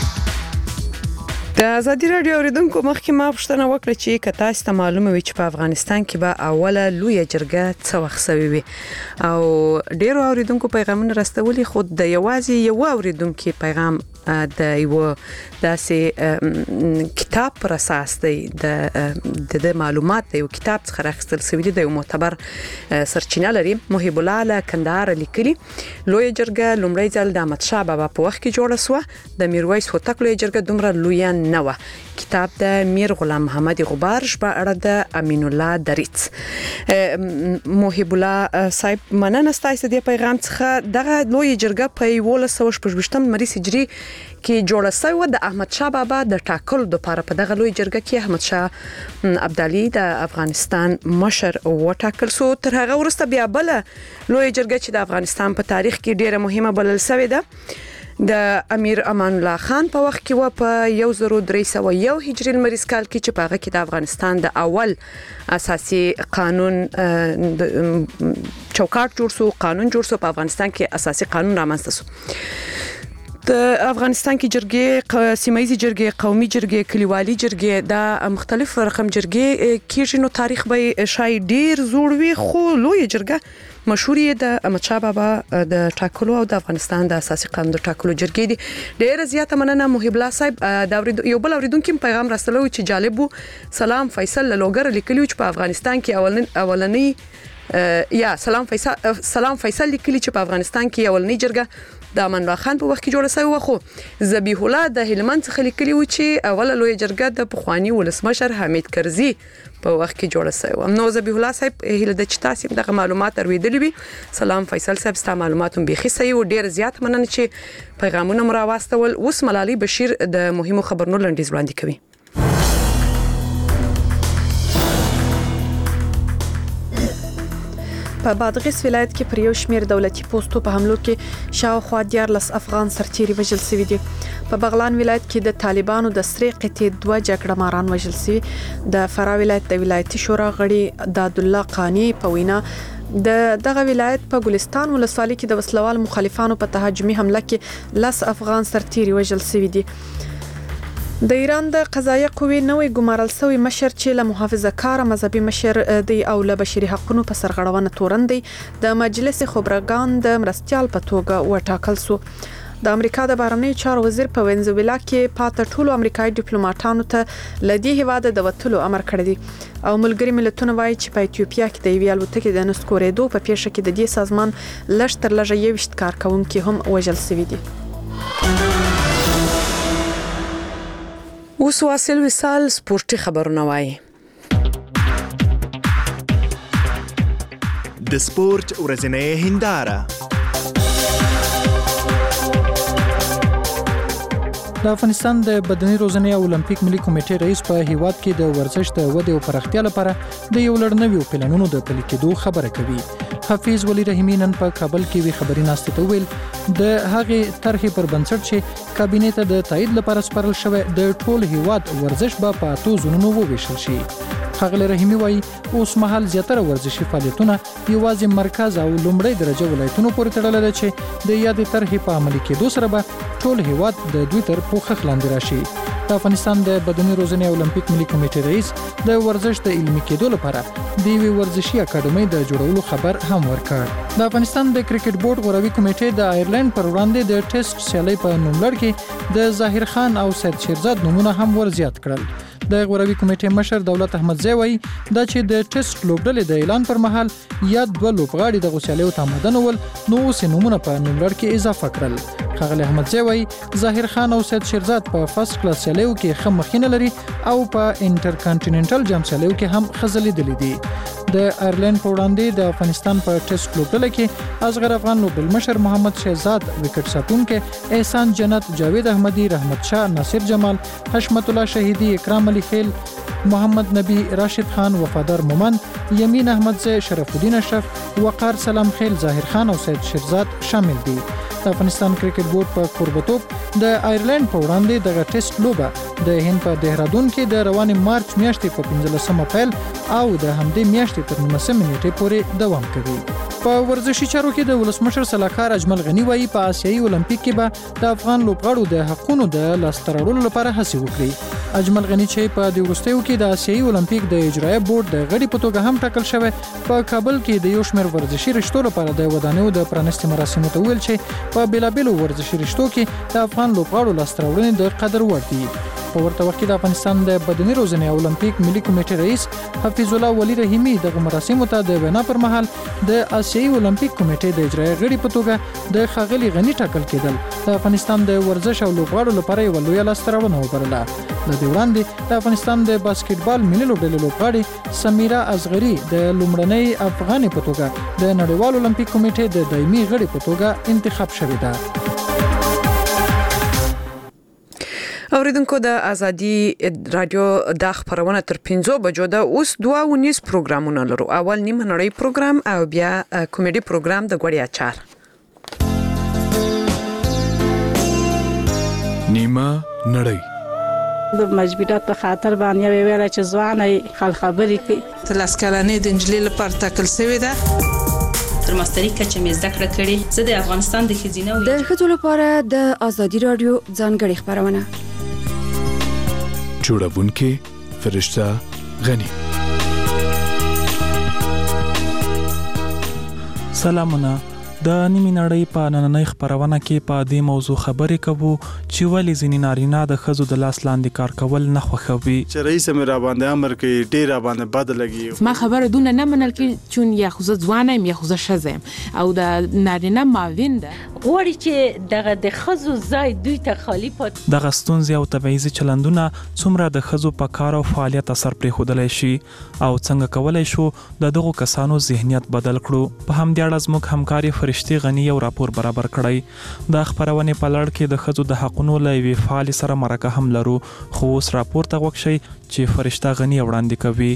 د ازادي رادیو اوریدونکو مخکې ما پوښتنه وکړه چې که تاسو ته معلومه وي چې په افغانستان کې به اوله لوی جرګه څه وخت سوي وي او ډیرو اوریدونکو پیغامونه راستولي خو د یوازې یو اوریدونکو پیغام د یو داسې کتاب پر اساس دی د معلومات د یو کتاب څخه راخستل شوی دی د یو معتبر سرچینه لري. محب الله له کندهار لیکلي لوی جرګه لومړی ځل د احمد شاه بابا په وخت کې جوړه شوه. د میرویس هوتک لوی جرګه دومره لوی نه و. کتاب د میر غلام محمد غبارش په اړه د امین الله دریڅ. محب الله صاحب مننه ستاسو د پیغام څخه. دغه لوی جرګه په 1918 مریض هجری کې جوړه شوه د احمد شاه بابا د ټاکلو لپاره. په دغه لوی جرګه کې احمد شاه ابدالي د افغانستان مشر وټاکل شو. تر هغه وروسته بیا بل لوی جرګه چې د افغانستان په تاریخ کې ډیره مهمه بلل شوې ده د امیر امان الله خان په وخت کې و په 1301 هجري لمریز کال کې چې په هغه کې د افغانستان د اول اساسي قانون چوکاټ جوړ شو، قانون جوړ شو. په افغانستان کې اساسي قانون رامنځته شو. د افغانستان کې جرګې، سیمایي جرګې، قومي جرګې، کلیوالي جرګې، دا مختلف رقم جرګې کېږي. نو تاریخ به شاید ډیر زوړ وي، خو لوی جرګه مشهوري د احمدشاه بابا د ټاکلو او د افغانستان د اساسي قانون د ټاکلو جرګې دي. ډیره زیاته مننه محب الله صاحب. دا یو بل اوریدونکو پیغام راستلو چې جالب وو. سلام فیصل لوګر لیکلی چې په افغانستان کې اولنی سلام فیصل لیکلی چې په افغانستان کې اولنی جرګه د امان الله خان په وخت کې جوړه شوی و. خو ذبیح الله د هلمند څخه لیکلی و چې اوله لوی جرګه د پخوانی ولسمشر حمید کرزي په وخت کې جوړه شوی و. نو ذبیح الله صاحب هله د چتاسي دغه معلومات اوریدلې وي. سلام فیصل صاحب، ستاسو معلوماتونه بيخي صحیح او ډیر زیات مننه چې پیغامونه مو راوستول. اوس ملالي بشیر د مهمو خبرونو لنډیز وړاندې کوي. په بادغیس ولایت کې پر یو شمیر دولتي پوسټو په حملو کې شاوخوا 14 افغان سرتیري وژل شوي دي. په بغلان ولایت کې د طالبانو د سری قطې 2 جګړه ماران وژل شوي. د فرا ولایت د ولایتي شورا غړي داد الله قانی په وینا دغه ولایت په ګلستان ولسوالۍ کې د وسلوال مخالفانو په تهاجمي حمله کې 10 افغان سرتیري وژل شوي دي. د ایران د قضایه قوې نوې ګمارل شوی مشر چې له محافظه کار مذهبي مشر دی او له بشري حقوقو په سرغړونه تورن دی د مجلس خبرګان د مرستيال په توګه وټاکل شو. د امریکا د بهرنیو چارو وزیر په وینزویلا کې پاتې ټولو امریکایي ډیپلوماټانو ته لدی هواده د وټلو امر کړی دی او ملګری ملتونه وایي چې په ایتیوپیا کې د یوې الوتکې د نسکورېدو په پیښه کې د دې سازمان لږ تر لږه 20 کارکونکي هم وژل شوي دي. اوس واصل وصال سپورتي خبرونه وایي. د سپورت ورځنۍ هنداره. د افغانستان د بدني روزنې او اولمپیک ملي کمیټې رئیس په هیواد کې د ورزش د ودې او پراختیا لپاره د یو لړ نویو پلانونو د پلي کېدو خبره کوي. حفیظ ولی رحیمی نن په کابل کې وی خبري ناشته ته ویل د هغې طرحې پر بنسټ چې کابینې ته د تایید لپاره سپارل شوی د ټول هیواد ورزش به په 8 زونونو وویشل شي. ښاغلی رحیمی وایي اوس مهال زیاتره ورزشي فعالیتونه یوازې مرکز او لومړی درجه ولایتونو پورې تړلي دي چې د یادې طرحې په عملي کېدو سره به ټول هیواد د دوی تر پوښښ لاندې راشي. د افغانستان د بدني روزنې او اولمپیک ملي کمیټې رئیس د ورزش د علمي کېدو لپاره د یوې ورزشي اکاډمۍ د جوړولو خبر هم ورکړ. د افغانستان د کرکټ بورډ غوروي کمیټې د آیرلند پر وړاندې د ټیسټ سیالۍ په نوملړ کې د ظاهر خان او سید شیرزاد نومونه هم ورزیات کړل. د غوروي کمیټې مشر دولت احمدزی وایي دا چې د ټیسټ لوبډلې د اعلان پر مهال یا 2 لوبغاړي د غوسیالیو تامدن ول نو اوس نومونه په نوملړ کې اضافه کړل. ښاغلی احمدزی وایي ظاهر خان او سید شیرزاد په فرست کلاس سیالیو کې ښه مخینه لري او په انټر کانټیننټل جام سیالیو کې هم ښه ځلیدلي دي. د آیرلند په وړاندې د افغانستان په ټیسټ لوبډله کې اصغر افغان لوبډل مشر محمد شهزاد، وکټ ساتونکي احسان جنت، جاوید احمدی، رحمت شاه، ناصر جمال، حشمت الله شهیدی، اکرام علی خیل، محمد نبی، راشد خان، وفادار مومن، یمین احمدزی، شرف الدین اشرف، وقار سلام خیل، ظاهر خان او سید شیرزاد شامل دي. د افغانستان کرکټ بورډ په کوربتوب د آیرلند په وړاندې دغه ټیسټ لوبه د هند په دهرادون کې د روانې مارچ میاشتې په 15 اپریل او د همدې میاشتې تر 19 نیټې پورې دوام کوي. په ورزشي چارو کې د ولسمشر صلاحکار اجمل غنی وایي په آسیایي اولمپیک کې به د افغان لوبغاړو د حقونو د لاسته راوړلو لپاره هڅې وکړي. اجمل غنی چې په دې وروستیو کې د آسیایي اولمپیک د اجرایه بورډ د غړي په توګه هم ټاکل شوی، په کابل کې د یو شمېر ورزشي رشتو لپاره د ودانیو د پرانستې مراسمو ته ویل چې په بیلابیلو ورزشي رشتو کې د افغان لوبغاړو لاسته راوړنې د قدر وړ دي. په ورته وخت کې د افغانستان د بدني روزنې او اولمپیک ملي کمیټې رئیس حفیظ الله ولی رحیمی د مراسمو ته د وینا پر مهال د آسیایي اولمپیک کمیټې د اجرایه غړي په توګه د ښاغلي غنی ټاکل کېدل د افغانستان د ورزش او لوبغاړو لپاره یو لوی لاسته راوړنه وبلله. د دې وړاندې د افغانستان د باسکټبال ملي لوبډلې لوبغاړي سمیرا اصغری د لومړنۍ افغانې په توګه د نړیوال اولمپیک کمیټې د دایمي غړي په توګه انتخاب شوې ده. اوریدونکو د ازادي رادیو د خبرونه تر 15 بجو د اوس 2 ونیس پروګرامونه لرو. اول نیمه نړۍ پروګرام او بیا کمیډي پروګرام د غوړیا چار. نیمه نړۍ د مجبورات په خاطر باندې ویل چې ځوانه خبرې کوي. 13 کلنې د انجلۍ لپاره ټاکل شوې ده. تر ماستري کچه مې زده کړه کړې. زه د افغانستان د ښځینه د ښځو لپاره د ازادي رادیو ځانګړې خبرونه. جوړونکې فرشته غنی. سلامونه. د نیمه نړۍ په نننۍ خبرونه کې په دې موضوع خبرې کوو چې ولې ځینې نارینه د ښځو د لاس لاندې کار کول نه خوښوي. چې رئیس مې را باندې امر کوي ډېر را باندې بد لګي. ما خبره دونه نه منل کې چون یا خو ځوانه یم یا خو ښځه یم او د نارینه معاون ده غواړي چې دغه د ښځو ځای دوی ته خالی پات. دغه ستونزې او تبعیضي چلندونه څومره د ښځو په کار او فعالیت اثر پرېښودلی شي او څنګه کولی شو د دغو کسانو ذهنیت بدل کړو. په همدې اړه زموږ همکاري فرشتي غنی یو راپور برابر کړی. د خبرونې په لړ کې د ښځو د حقونو له یوې فعالې سره مرکه هم لرو، خو اوس راپور ته غوږ شئ چې فرشته غنی وړاندې کوي.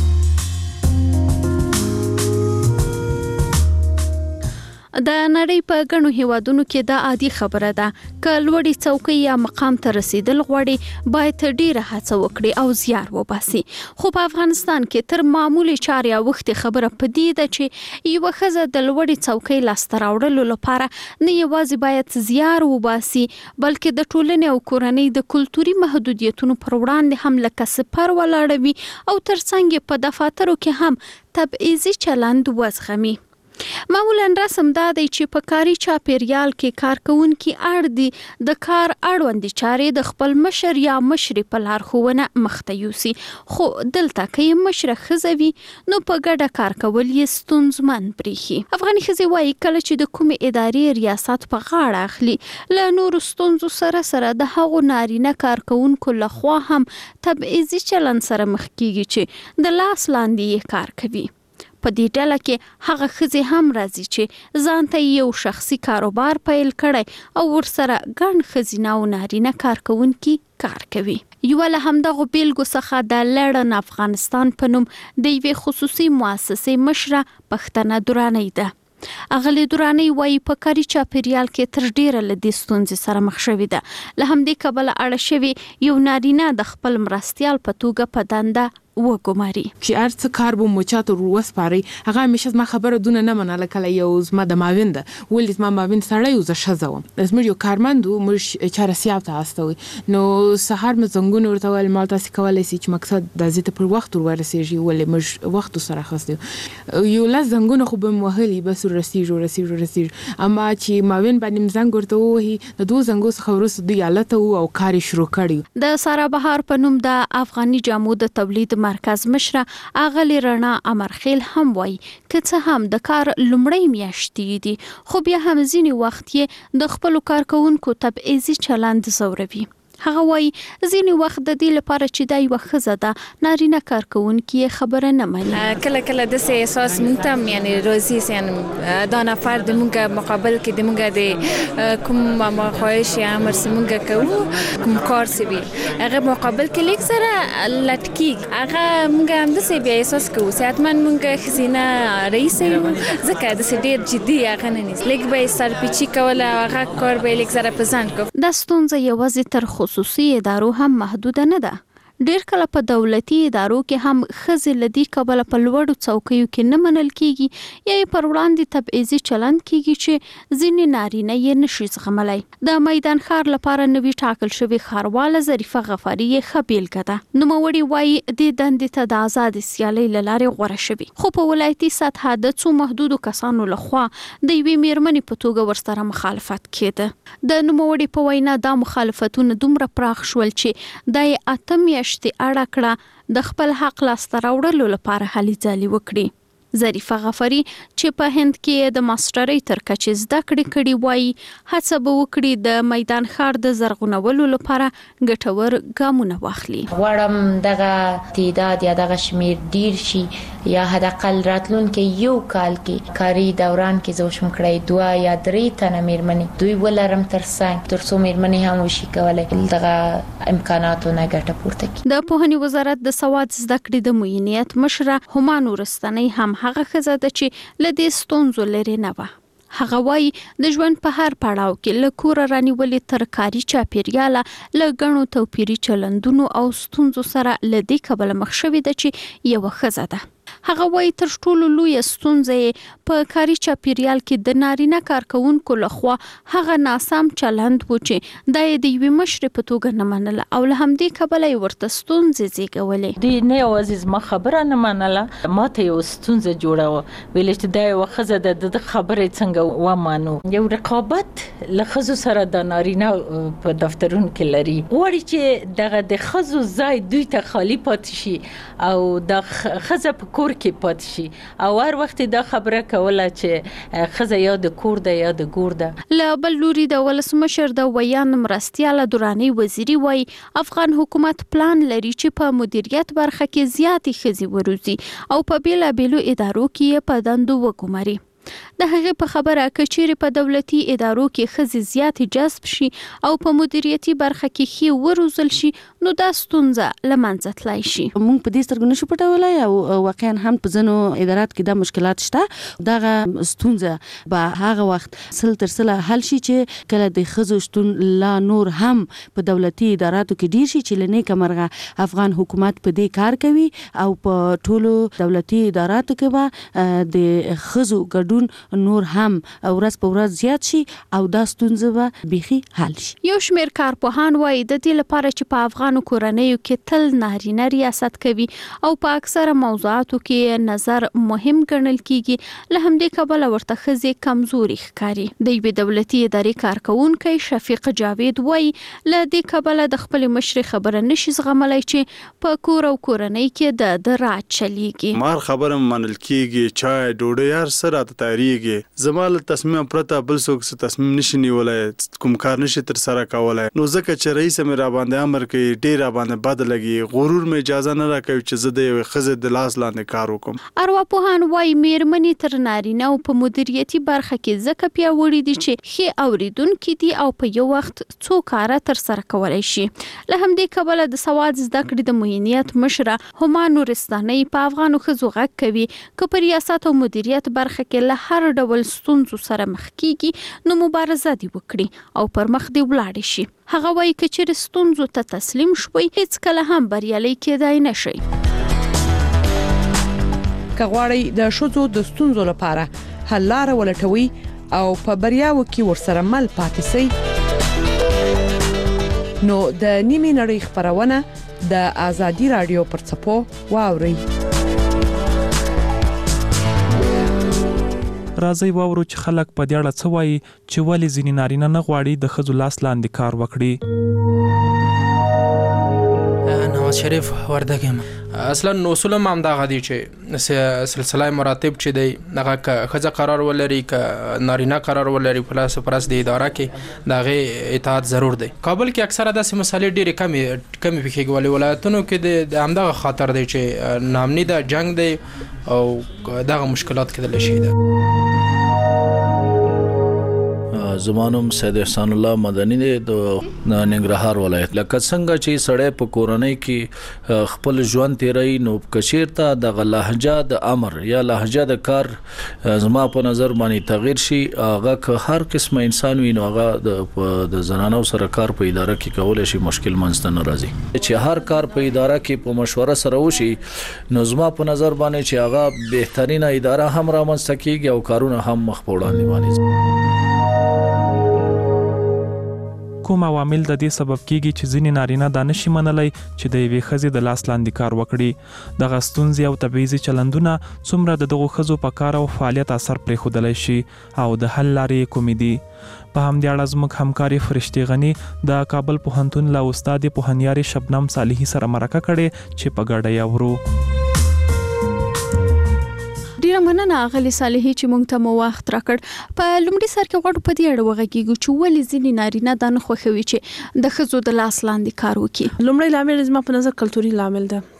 د نړۍ په ګڼو هیوادونو کې دا عادي خبره ده که لوړې څوکۍ یا مقام ته رسیدل غواړي باید ډیره هڅه وکړي او زیار وباسي. خو په افغانستان کې تر معمولي چارې اوښتې خبره په دې ده چې یوه ښځه د لوړې څوکۍ لاسته راوړلو لپاره نه یوازې باید زیار وباسي بلکې د ټولنې او کورنۍ د کلتوري محدودیتونو پر وړاندې هم لکه سپر ولاړه وي او ترڅنګ په دفاترو کې هم تبعیضي چلند وزغمي. معمولا رسم دا دی چې په کاري چاپیریال کې کارکونکي اړ دي د کار اړوندې چارې د خپل مشر یا مشرې په لارښوونه مخته یوسي. خو دلته که یې مشره ښځه وي نو په ګډه کار کول یې ستونزمن برېښي. افغاني ښځې وایي کله چې د کومې ادارې ریاست په غاړه اخلي له نورو ستونزو سره سره د هغو نارینه کارکونکو لخوا هم تبعیضي چلند سره مخ کیږي چې د لاس لاندې یې کار کوي. په دې ډله کې هغه ښځې هم راځي چې ځان ته یو شخصي کاروبار پیل کړی او ورسره ګڼ ښځینه او نارینه کارکونکي کار کوي. یوه له همدغو بیلګو څخه د لړن افغانستان په نوم د یوې خصوصي مؤسسې مشره پښتنه درانۍ ده. اغلی درانۍ وایي په کاري چاپیریال کې تر ډیره له دې ستونزې سره مخ شوې ده. له همدې کبله اړه شوې یو نارینه د خپل مرستیال په توګه په دنده وګماري چې ارڅ کار به مو چاته وسپاري. هغه همیشه ما خبره دونه نه منله کله یو زما د ماوین ده ولې زما ماوین سړی او زه ښځه وم. زموږ یو کارمند و موږ چاره سیاب ته استوي نو سهار مې زنګونه ورته ویل ما تاسې کولی سي چې مقصد د زه ته پر وخت ورسېږي ولې موږ وخت سره اخیستی یو لس زنګونه خو به مې وهلي بس ورسېږي اما چې ماوین باندې مې زنګ ورته ووهي د دوه زنګو څخه وروسته دوی هلته وو او کار یې شروع کړی. د سارا بهار په نوم د افغاني جامو د تولید مرکز مشره اغلی رڼا امرخیل هم وایي که څه هم د کار لومړۍ میاشتې دي خو بیا هم ځینې وخت یې د خپلو کارکونکو تبعیضي چلند ځوروي. هغه وایي ځینې وخت د دې لپاره چې دا یوه ښځه ده نارینه کارکونکي خبره نه مني. کله داسې احساس موږ ته هم یعنې راځي دا نفر د موږ مقابل کې د موږ د کوم خواهش یا امر چې موږ کوو کوم کار چې وي هغه مقابل کې لیک سره لټکي هغه موږ هم داسې بیا احساس کوو چې حتما موږ ښځینه رئیس یو ځکه داسې ډېر جدي هغه نه نیست لیک به یې سرپیچي کوله هغه کار به یې لیک سره په ځان کو. دا ستونزه یوازې تر خصوصي ادارو هم محدوده نه ده. ډیر کله په دولتي ادارو کې هم ښځې له دې کبله په لوړو څوکیو کې نه منل کیږي یا یې پر وړاندې تبعیضي چلند کیږي چې ځینې نارینه یې نشي زغملی. د میدان ښار لپاره نوي ټاکل شوې ښارواله ظریفه غفاري یې ښه بیلګه ده. نوموړې وایي دې دندې ته د ازادې سیالۍ له لارې غوره شوي خو په ولایتي سطحه د څو محدودو کسانو لخوا د یوې میرمنې په توګه ورسره مخالفت کېده. د نوموړې په وینا دا مخالفتونه دومره پراخ شول چې دا یې 8 میاشتې اړه کړه د خپل حق لاسته راوړلو لپاره هلې ځلې وکړي. ظریفه غفاري چې په هند کې د ماسترۍ تر کچې زده کړې کړي وایي هڅه به وکړي د میدان ښار د زرغونولو لپاره ګټور ګامونه واخلي. غواړم دغه تعداد یا دغه شمیر ډیر شي یا حداقل راتلونکي یو کال کې کاري دوران کې زه شم کړی 2 یا 3 تنه میرمنې دوی ولرم ترڅنګ ترڅو میرمنې هم وشي کولای دغه امکاناتو نه ګټه پورته کړي. د پوهنې وزارت د سواد زده کړې د معینیت مشره همان ورستنی هم هغه ښځه ده چې له دې ستونزو لري نه وه. هغه وایي د ژوند په هر پړاو کې له کور رانیولې تر کاري چاپیریاله له غنو توپیری چلندونو او ستونزو سره لدی کبل مخ شوې ده چې یو ښځه ده. هغه وایي تر ټولو لوی ستونزه په کاري چاپیریال کې د نارینه کارکونکو لخوا هغه ناسم چلند و چې د یوې مشرې په توګه نه منله او له همدې کبله ورته ستونزې زیږولې. دی نه یوازې ما خبره نه منله، ما ته یو ستونزه جوړه ویل چې دا یو ښځه د خبرې څنګه ومانو. یو رقابت له ښځو سره د نارینه په دفترونو کې لري، غواړي چې دغه د ښځو ځای دوی ته خالی پاتې شي او د ښځه په کور کې پاتې شي او هر وخت دا خبره کوله چې ښځه یا د کور ده یا د ګور ده. له بل لوري د ولسمشر د ویان مرستیاله دراني وزیري وایي افغان حکومت پلان لري چې په مدیریت برخه کې زیاتې ښځې وروزي او په بیلابیلو ادارو کې په دندو وګماري. د هغې په خبره کچېرې په دولتي ادارو کې ښځې زیاتې جذب شي او په مدیریتي برخه کې ښې وروزل شي نو دا ستونزه له منځه تللی شي. موږ په دې سترګو نشو پټولی او واقعا هم په ځینو ادارات کې دا مشکلات شته. دغه ستونزه به هغه وخت سل تر سله حل شي چې کله د ښځو شتون لا نور هم په دولتي اداراتو کې ډیر شي چې له نیکه مرغه افغان حکومت په دې کار کوي او په ټولو دولتي اداراتو کې به د ښځو ګډون نور هم ورځ په ورځ زیات شي او دا ستونزه به بيخي حل شي. یو شمېر کارپوهان وایي د دې لپاره چې په افغانو کورنیو کې تل نارینه ریاست کوي او په اکثره موضوعاتو کې نظر مهم ګڼل کیږي له همدې کبله ورته ښځې کمزوري ښکاري. د یوې دولتي ادارې کارکونکی شفیق جاوید وایي له دې کبله د خپل مشرې خبره نشي زغملی چې په کور او کورنۍ کې د راج چلیږي. مار خبره منل کیږي، چای ډوډۍ هر سره تاریږي. زمال تصمیم پرته بل څوک څه تصمیم نشي نیولای، کوم کار نشي تر سره کولای. نو ځکه چې رئیس مې را باندې امر کوي ډیر را باندې بد لګي، غرور مې اجازه نه راکوي چې زه د یو ښځې د لاس لاندې کار وکم. ارواپوهان وایي میرمنې تر نارینه او په مدیریتي برخه کې ځکه پیاوړي دي چې ښې اوریدونکي دي او په یو وخت څو کاره تر سره کولی شي. له همدې کبله د سواد زده کړې د معینیت مشره هما نورستانۍ په افغانو ښځو غږ کوي که په ریاست او مدیریت برخه کې له هر ډول ستونزو سره مخ کیږي نو مبارزه دی وکړي او پر مخ دی ولاړ شي. هغه وایي که چیرې ستونزو ته تسلیم شوي هیڅ کله هم بریالي کېدای نشي. که غواړئ د ښځو د ستونزو لپاره حل لاره ولټوي او په بریاوو کې ورسره مل پاتې شئ نو د نیمې نړۍ خبرونه د آزادي رادیو پر څپو واورئ. راځي واورو چې خلک په دې اړه څه وایي چې ولې ځینې نارینه نه غواړي د ښځو لاس لاندې کار وکړي. نواز شریف وردګ یم. اصلا اصول هم دغه دي چې سلسله مراتب چې دی هغه ښځه قرار ولري که نارینه قرار ولري پلاس د اداره کې دغه اطاعت ضرور دی. کابل کې اکثره داسې مسالې ډېرې کمې پیښیږي، ولې ولایتونو کې د همدغه خاطر دی چې نامني د جنگ دی او دغه مشکلات کېدلی شي. زمانم سید احسان الله مدني د ننګرهار ولایت. لکه څنګه چې سړی په کورنۍ کې خپل ژوند تیري نو کچیرته د لهجه د امر یا لهجه د کار زما په نظر باندې تغییر شي. هغه که هر قسمه انسان وي نو هغه د زنانو سره کار په اداره کې کولای شي مشکل منځته نه راځي. چې هر کار په اداره کې په مشوره سره وشي نو زما په نظر باندې چې هغه بهترینه اداره هم رامنځته کیږي او کارونه هم مخ په وړاندې باندې. کوم عوامل د دې سبب کیږي چې ځینې نارینه دا نشي منلی چې د یوې ښځې د لاس لاندې کار وکړي؟ دغه ستونزې او تبعیضي چلندونه څومره د دغو ښځو په کار او فعالیت اثر پرېښودلی شي او د حل لارې کومې دي؟ په همدې اړه زموږ همکارې فرشتې غني د کابل پوهنتون له استاد پوهنیارې شبنم صالحي سره مرکه کړې چې په ګډه یې اورو. ډیره مننه اغلی صالحي چې مونږ ته مو وخت راکړ. په لومړي سر کې غواړو په دې اړه وغږیږو چې ولې ځینې نارینه دا نه خوښوي چې د ښځو د لاس لاندې کار وکړي. لومړی لامل زما په نظر کلتوري لامل ده.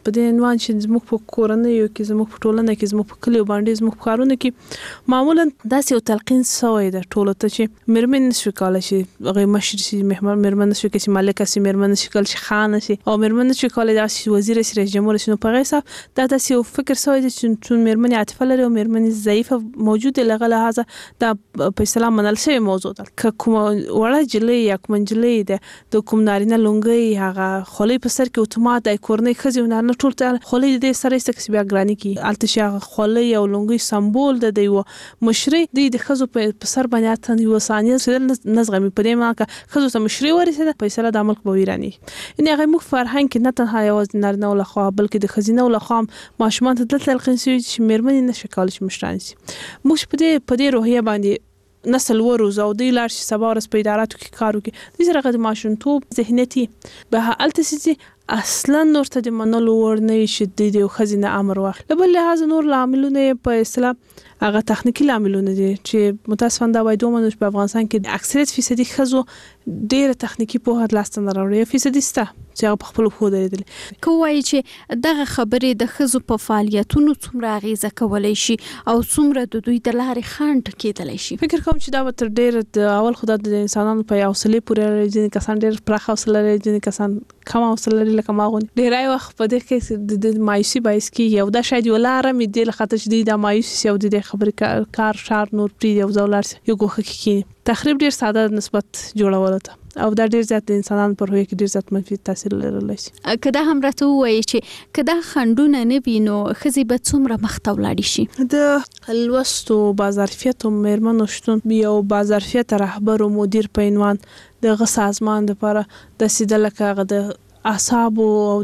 په دې عنوان چې زموږ په کورنیو کې زموږ په ټولنه کې زموږ په کلیو باندې زموږ په ښارونو کې معمولا داسې یو تلقین شوی دی ټولو ته چې میرمن نشي کولی چې هغې مشر شي، میرمن نشي کولی چې ملکه شي، میرمن نشي کولی چې خانه شي، او میرمن نشي کولی داسې وزیر شي، رئیس جمهور شي. نو په هغې حساب دا داسې یو فکر شوی دی چې چون میرمنې عاطفه لري او میرمنې ضعیفه موجود دی، له هغه لحاظه دا په اسلام منل شوې موضوع ده. که کومه وړه نجلۍ یا کومه نجلۍ د کوم نارینه لونګۍ هغه خولۍ په سر کې اتومات د کورنۍ ښځې او نارینه ټول ته خولۍ د دې سره ایسته کړي بیا ګراني کړي. هلته چې هغه خولۍ او لونګۍ سمبول ده د یوه مشرۍ، دوی د ښځو په سر باندې حتی یوه ثانیه رسېدل نه زغمي. په دې معنی که ښځو ته مشرۍ ورسېده فیصله دا ملک به ویراني. یعنې هغه موږ فرهنګ کې نه تنها یوازې د نارینهو لخوا بلکې د ښځینهو لخوا هم ماشومانو ته دلته تلقین شوي چې مېرمنې نشي کولی چې مشرانې شي. موږ په دې روحیه باندې نسل وروزو او دوی لاړ شي سبا ورځ په اداراتو کې کار وکړي. دوی سره هغه د ماشومتوب ذهنیت به هلته چې اصلا نور ته د منلو وړ نه وي چې دوی د یو ښځې نه امر واخلي. له بل لحاظه نور لاملونه یې په اصطلاح هغه تخنیکي لاملونه دي چې متاسفانه دا باید ومنو چې په افغانستان کې د اکثریت فیصدي ښځو ډېره تخنیکي پوهه لاسته نه راوړي. یو فیصدي شته چې هغه په خپلو پښو درېدلي. که ووایي چې دغه خبرې د ښځو په فعالیتونو څومره اغېزه کولی شي او څومره د دوی د لارې خنډ کېدلی شي؟ فکر کوم چې دا به تر ډېره د اول خو دا د انسانانو په حوصلې پورې اړه لري. ځینې کسان ډېر پراخه حوصله لري، ځینې کسان کم حوصله لري لکه ما غوندې. ډېری وخت په دې کې د مایوسي باعث کېږي او دا شاید یوه لاره مې دې له خاطر چې دوی دا مایوس شي او د دې خبرې کار شار نور پرېږدي او ځه ولاړ شي یو ګوښه کې کښېني. تخریب ډېر ساده نسبت جوړولو ته او دا ډېر زیات د انسانانو پر روحیه کې ډېر زیات منفي تاثیر لرلی شي. که دا هم راته ووایي چې که دا خنډونه نه وي نو ښځې به څومره مخته ولاړې شي؟ د لوستو باظرفیتو میرمنو شتون یو باظرفیته رهبر او مدیر په عنوان د هغه سازمان دپاره داسې ده لکه هغه د اعصابو او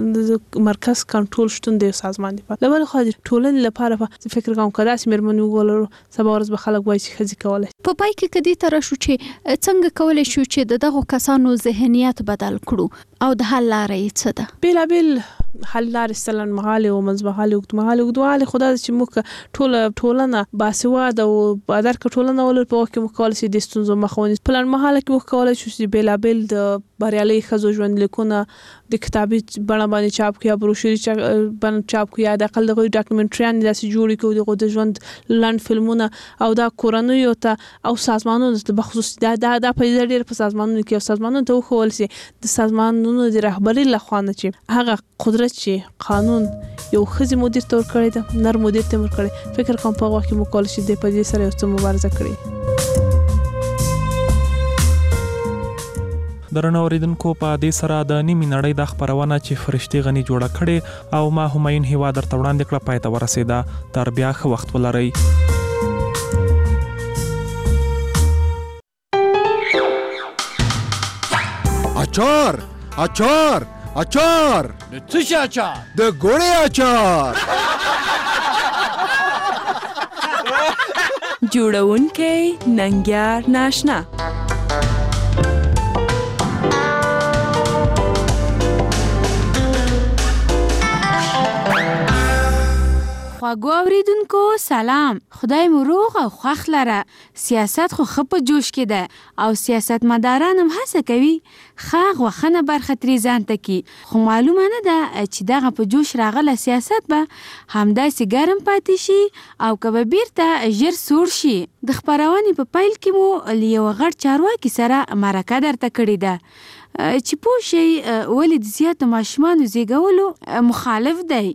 د مرکز کنټرول شتون د سازمان دی. له بل خوا د ټولنې لپاره فکر کوم که داسې میرمنې وګولرو سبا ورځ به خلک وایي چې ښځې کولی. په پای کې که دې ته راشو چې څنګه کولی شو چې د دغو کسانو ذهنیت بدل کړو او د حل لاره یې څه ده؟ بېلابېل حل لارې شته، لنډمهالې او منځمهالې اوږدمهالې. اوږدمهالې خو دا ده چې موږ ټولنه باسواده او بادرکه ټولنه ولرو په وخت کې موږ کولی شو د ستونزو مخه ونیسو. په لنډمهاله کې موږ کولی شو چې بېلابېل د بریالۍ ښځو ژوند لیکونه د کتابي بڼه باندې چاپ کړو یا بروشوري بڼه چاپ کړو یا د اقل د هغوی ډاکومنټریانې داسې جوړې کړو د هغوی د ژوند لنډ فلمونه او دا کورنیو ته او سازمانونو ته بخصوص دا پیدا ډېر په سازمانونو کې او سازمانونو ته وښول شي د سازمانونو د رهبرۍ لخوا نه چې هغه قدرت چې قانون یو ښځې مدیر ته ورکړی ده، نر مدیر ته ورکړی. فکر کوم په هغه وخت کې موږ کولی شو دې په دې سره یو څه مبارزه کړي. درنو اوریدونکو په دې سره د نیمې نړۍ د خپرونه چې فرشتي غني جوړه کړې او ما همایون هیوا درته وړاندې کړه پای ته ورسېده. تر بیا ښه وخت ولرئ. اچار اچار اچار د څه شي اچار؟ د ګوړې اچار. جوړونکی ننګیار ناشنا. خواږو اوریدونکو سلام، خدای مو روغ او خوښ لره. سیاست خو ښه په جوش کې ده او سیاست مداران هم هڅه کوي ښه غوښنه برخه ترې ځان ته کړي، خو معلومه نه ده چې دغه په جوش راغله سیاست به همداسې ګرم پاتې شي او که به بیرته ژر سوړ شي. د خپرونې په پیل کې مو له یوه غټ چارواکي سره مرکه درته کړې ده چې پوه شئ ولې د زیاتو ماشومانو زیږولو مخالف دی.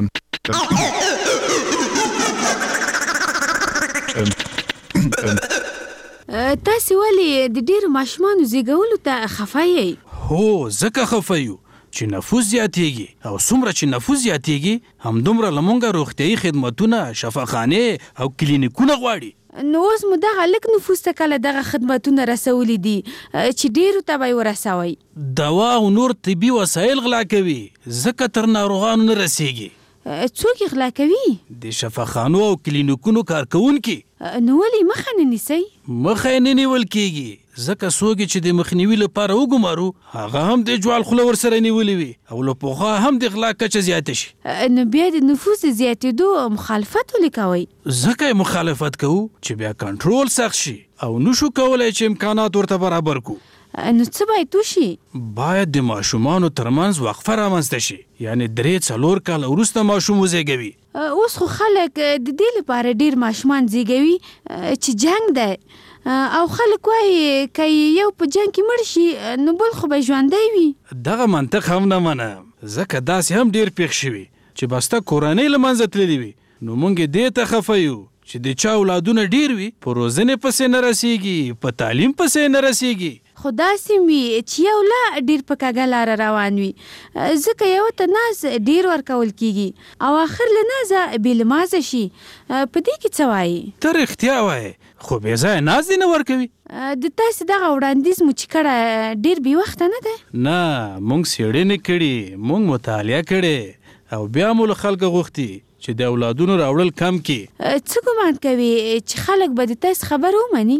تاسې ولې د ډېرو ماشومانو زیږولو ته خفه یئ؟ هو ځکه خفه یو چې نفوس زیاتېږي او څومره چې نفوس زیاتېږي همدومره له مونږه روغتیایي خدمتونه، شفاخانې او کلینیکونه غواړي. نو اوس مو دغه لږ نفوس ته کله دغه خدمتونه رسولي دي چې ډېرو ته به یې ورسوئ؟ دوا او نور طبي وسایل غلا کوي ځکه تر ناروغانو نه رسېږي. څوک یې غلا کوي؟ د شفاخانو او کلینیکونو کارکوونکي. نو ولې مخه نه نیسئ؟ مخه یې نه نیول کېږي ځکه څوک چې د مخنیوي لپاره وګمارو هغه هم د جوال خوله ورسره نیولې وي او له پخوا هم د غلا کچه زیاته شي. نو بیا د نفوس زیاتېدو مخالفت ولې کوئ؟ ځکه یې مخالفت کوو چې بیا کنټرول سخت شي او نشو کولی چې امکانات ورته برابر کو. نو څه باید وشي؟ باید د ماشومانو ترمنځ وقفه رامنځته شي، یعنی 3-4 کال وروسته ماشوم وزیږوي. اوس خو خلک د دې لپاره ډیر ماشومان زیږوي چې جنگ دی او خلک وایي که یو په جنگ کې مړ شي نو بل خو به ژوندی وي. دغه منطق هم نه منم، ځکه داسې هم ډیر پیښ شوي چې بسته کورنۍ له منځه تللي وي. نو موږ دې ته خفه یو چې د چا اولادونه ډیر وي، په روزنې پسې نه رسیږي، په تعلیم پسې نه رسیږي. خو داسې وي چې یو لا ډیر په کږه لاره روان وي، ځکه یو ته ناز ډیر ورکول کیږي او آخر له نازه بې له مازه شي. په دې کې څه وایي؟ ته رښتیا وایې، خو بې ځایه ناز دې نه ورکوي. د تاسې دغه وړاندیز مو چې کړه ډیر بې وخته نه دی؟ نه، موږ څېړنې کړي، موږ مطالعه کړې او بیا مو له خلکو غوښتي چې د اولادونو راوړل کم کړي. څه ګمان کوي چې خلک به د تاسې خبره ومني؟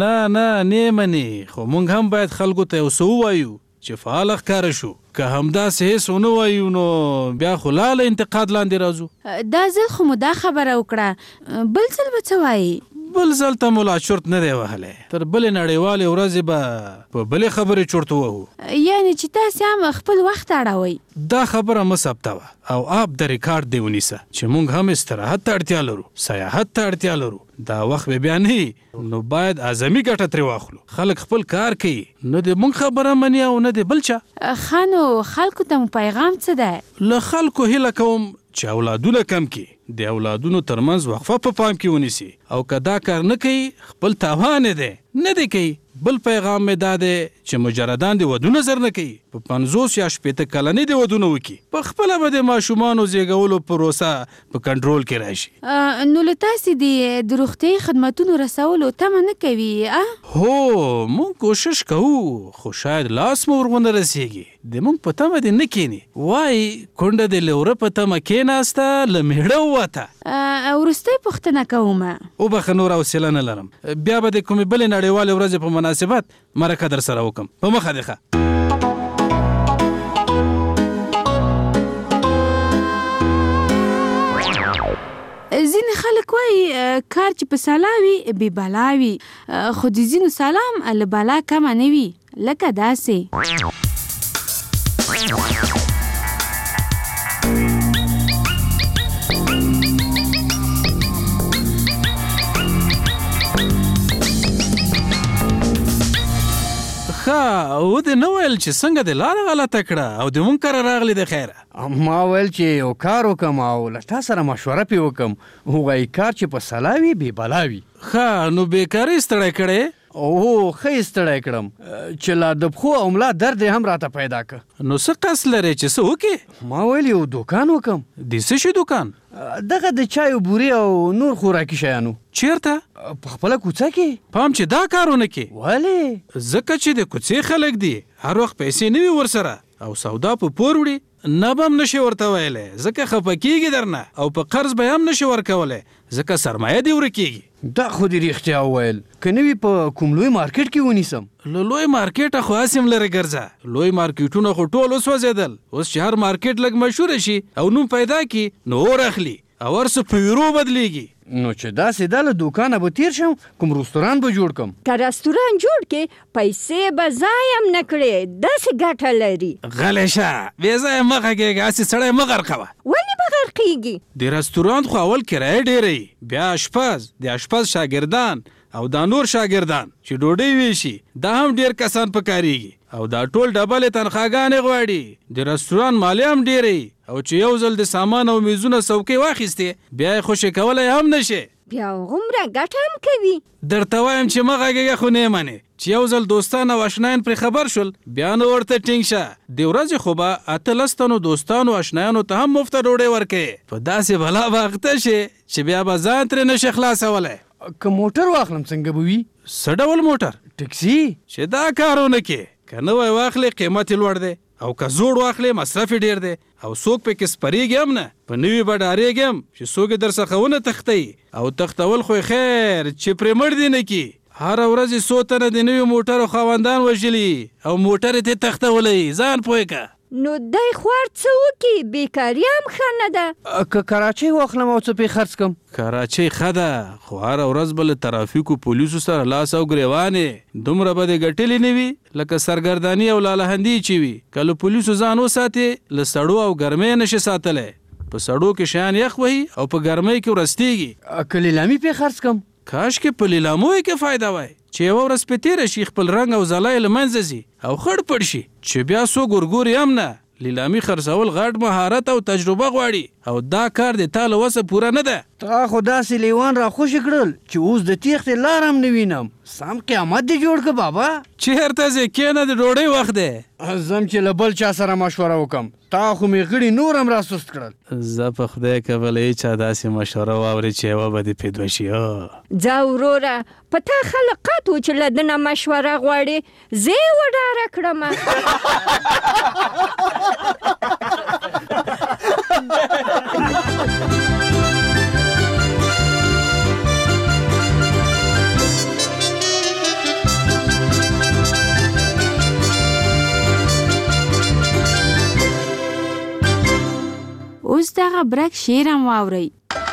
نه مني، خو موږ هم باید خلکو ته یو څه ووایو چې فعال ښکاره شو. که همداسې هېڅ ونه وایو نو بیا خو لا له انتقاد لاندې راځو. دا ځل خو مو دا خبره وکړه، بل ځل به څه وایي؟ بل ځل ته ملا چرت نه دی وهلی، تر بلې نړیوالې ورځې به په بلې خبرې چرت ووهو. یعنې چې تاسې هم خپل وخت اړوئ. دا خبره مه ثبتوه او آپ د ریکارډ دې ونیسه چې موږ هم استراحت ته اړتیا لرو، سیاحت ته اړتیا لرو. دا وخت به بیا نه وي، نو باید اعظمي ګټه ترې واخلو. خلک خپل کار کوي، نه د موږ خبره مني او نه د بل چا. ښه نو خلکو ته مو پیغام څه دی؟ له خلکو هیله کوم چې اولادونه کم کړي، د اولادونو ترمنځ وقفه په پام کې ونیسي، او که دا کار نه کوي خپل تاوان دی نه دی کوي. بل پیغام مې دا دی چې مجردان د ودونه زر نه کوي، په 50 یا 60 کلنۍ د ودونه وکړي، په خپله به د ماشومانو زیږولو پروسه په کنټرول کې راشي. نو له تاسې د روغتیایي خدمتونو رسولو تمه نه کوي؟ هو، موږ کوشش کوو، خو شاید لاس مو ورغونه رسیږي. د موږ په تمه دې نه کینی، وایي کونډه د لوره په تمه کېناسته له میړه ووته. وروستۍ پوښتنه کوم، وبخه نور حوصله نه لرم، بیا به د کومې بلې نړیوالې ورځې په مناسبت مرکه در سره وکم. په مخه دې ښه. ځینې خلک وایي کار چې په سلا وي بې بلا وي، خو د ځینو سلام له بلا کمه نه وي، لکه داسې. او دې نه ویل چې څنګه د لاره غلطه کړه او د مونږ کره راغلی د خیره؟ ما ویل چې یو کار وکم او له تا سره مشوره پې وکم. هغوی کار چې په سلا وي بې بلا وي. ښه، نو بېکاري ستړی کړی؟ اوه، ښه یې ستړی کړم چې لا د پښو او ملا درد یې هم راته پیدا که. نو څه قصد لرې چې څه وکړې؟ ما ویل یو دوکان وکم. د څه شي دوکان؟ دغه د چایو بورې او نور خوراکي شیانو. چیرته؟ په خپله کوڅه کې. پام چې دا کارونه کې. ولې؟ ځکه چې د کوڅې خلک دي، هر وخت پیسې نه وي ورسره او سودا په پور وړي، نه به هم نشي ورته ویلی ځکه خفه کېږي درنه، او په قرض به هم نشي ورکولی ځکه سرمایه دې ورکېږي. دا خو دې رښتیا وویل، که نه وي په کوم لوی مارکیټ کې ونیسم. له لوی مارکیټه خو هسې هم لرې ګرځه، لوی مارکیټونه خو ټول وسوځېدل. اوس چې هر مارکیټ لږ مشهوره شي او نوم پیدا کړي نو اور اخلي او هر څه په ویرو بدلیږي. نو چې داسې ده له دوکانه به تیر شم، کوم رستوران به جوړ کم. که رستوران جوړ کې پیسې به ضایع هم نه کړې، داسې ګټه لري. غلی شه، بې ځایه مه غږېږه، هسې سړی مه غرقوه. ولې به غرقېږي؟ د رستوران خو اول کرایه ډېره وي، بیا اشپز، د اشپز شاګردان او دا نور شاګردان چې ډوډۍ ویشي، دا هم ډېر کسان پکارېږي او دا ټول ډبلې تنخواګانې غواړي. د رستوران مالیه هم ډېره او چې یو ځل د سامان او میزونه څوکۍ واخیستې بیا یې خوشې کولی هم نشي، بیا هغومره ګټه هم کوي. درته وایم چې مه غږېږه خو نه یې منې. چې یو ځل دوستان او اشنایان پرې خبر شول بیا نو ورته ټینګ شه. د ورځې خو به 18 تنو دوستانو اشنایانو ته هم مفته ډوډۍ ورکوې، په داسې بلا به اخته شې چې بیا به ځان ترې نشي خلاصولی. که موټر واخلم څنګه به وي؟ څه ډول موټر؟ ټکسي. چې دا کارونه کې که نوی واخلې قیمت یې لوړ دی، او که زوړ واخلې مصرف یې ډېر دی، او څوک پکې سپریږي هم نه، په نوي به ډارېږي هم چې څوک یې در څخه ونه تښتوي، او تښتول خو یې خیر چې پرې مړ دې نه کي. هره ورځ یې څو تنه د نوي موټرو خاوندان وژلي او موټر یې تښتولی، ځان پوه که. نو دای خوار څه وکړي؟ بیکاري هم ښه نه ده. که کراچۍ واخلم او څه پې خرڅ کم؟ کراچۍ ښه ده، خو هره ورځ به له ترافیکو پولیسو سره لاس او ګریوانې دومره به دې ګټلې نه وي لکه سرګرداني او لالهندي چې وي. که له پولیسو ځان وساتې له سړو او ګرمۍ نشي ساتلی. په سړو کې شیان یخ وهي او په ګرمۍ کې ورستېږي. که لیلامي پې خرڅ کم؟ کاشکې په لیلامو کې فایده وای چې یوه ورځ پې تېره شي، خپل رنګ او ځلا یې له منځه ځي او خړ پړ شي چې بیا څو ګورګوري هم نه. لیلامي خرڅول غټ مهارت او تجربه غواړي او دا کار د تا له وسه پوره نه ده. تا خو داسې لیوان را خوشې کړل چې اوس د تیښتې لار هم نه وینم. سم قیامت دې جوړ که بابا. چېرته ځې؟ کښېنه، د ډوډۍ وخت دی. زم چې له بل چا سره مشوره وکم. تا خو مې غړي نور هم را سست کړل. زه په خدای که بله هېچا داسې مشوره واورې چې یوه به دې پې دوه شي. ځه وروره، په تا خلقات و چې له ده نه مشوره غواړې. زه یې وډاره کړم. اوس دغه برک شعر هم واورئ.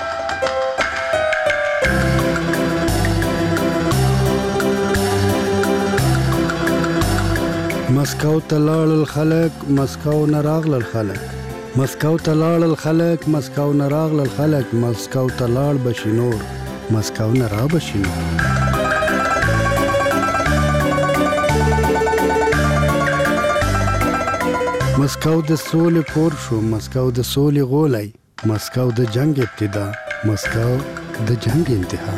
مسکو ته لاړل خلک، مسکو نه راغلل خلک. مسکو ته لاړل خلک، مسکو نه راغلل خلک. مسکو ته لاړ بشي نور، مسکو نه را بشي نور. مسکو د سولې کور شو، مسکو د سولې غولی. مسکو د جنگ ابتدا، مسکو د جنگ انتها.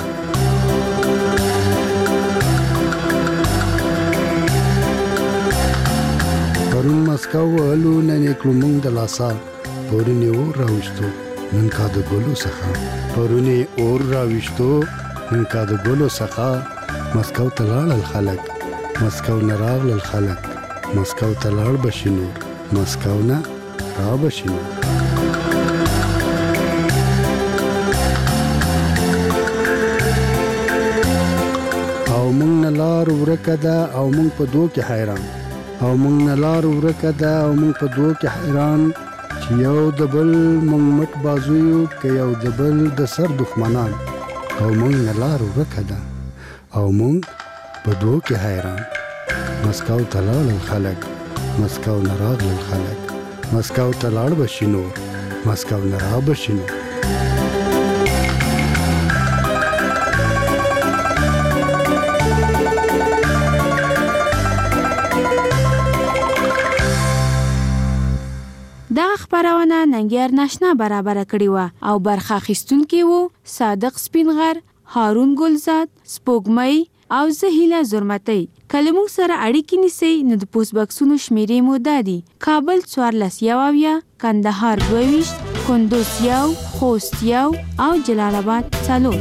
پرون مسکو وهلو نن یې کړو موږ د لاسا. پرون یې اور راویشتو نن کا د ګلو څخه. پرون یې اور راویشتو نن کا د ګلو څخه. مسکو ته لاړل خلک، مسکو نه راغلل خلک. مسکو ته لاړ بشي نور، مسکو نه را بشي نور. او مونږ نه لار ورکه ده او مونږ په دو کې حیران. او مونږ نه لار ورکه ده او مونږ په دو کې حیران. چې یو د بل مونږ مټ بازو یو که یو د بل د سر دښمنان. او مونږ نه لار ورکه ده او مونږ په دو کې حیران. مسکو ته لاړل خلک، مسکو نه راغلل خلک. مسکو ته لاړ بشي نور، مسکو نه را بشي نور. دغه خپرونه ننګیار ناشنا برابره کړې وه او برخه اخیستونکي وو صادق سپینغر، هارون ګلزاد، سپوږمۍ او زه هیله زرمتۍ. کله موږ سره اړیکې نیسئ نو د پوسټ بکسونو شمیرې مو دا دي: کابل 1470، کندهار 22، کندوز 1، خوست 1 او جلال آباد 4.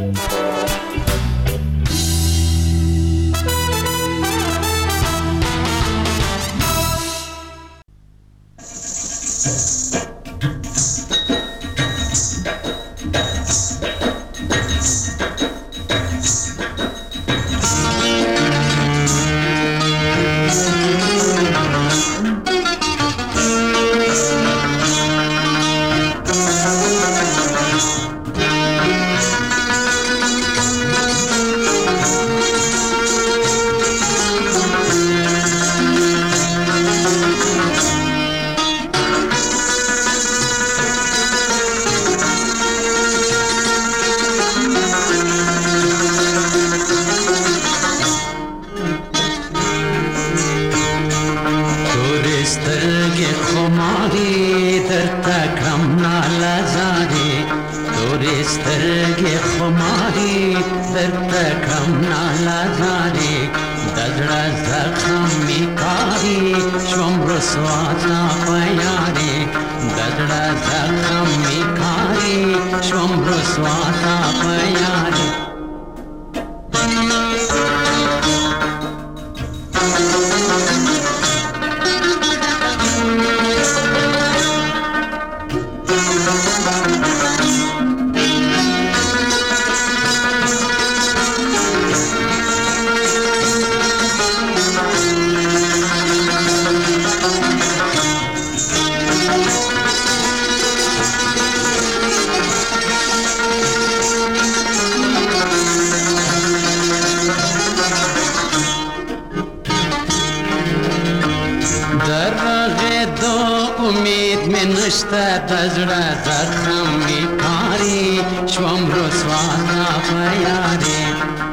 نشته د زړه زخم می کاری شوم رسوا په یاري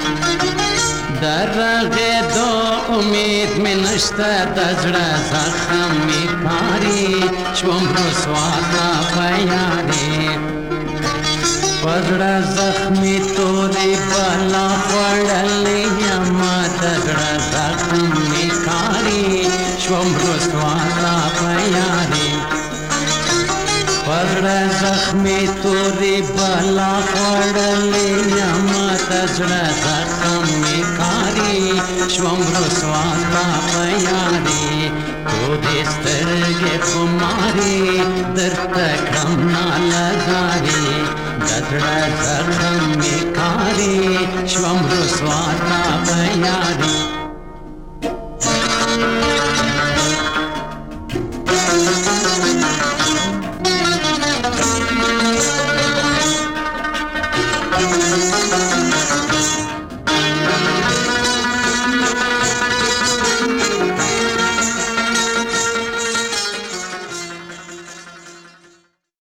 درغه دو امید می نشته د زړه زخم می کاری شوم رسوا په یاري پزړه زخمی تورې بالا وړلې یما د زړه زخم می کاری شوم رسوا په یاري پزړه زخمی تورې بالا وړلې یما د زړه زخم می کاری شوم رسوا په یاري تو دې سترګې خماري درته کړم نالزاري دزړه زخم می کاری شوم رسوا په یاري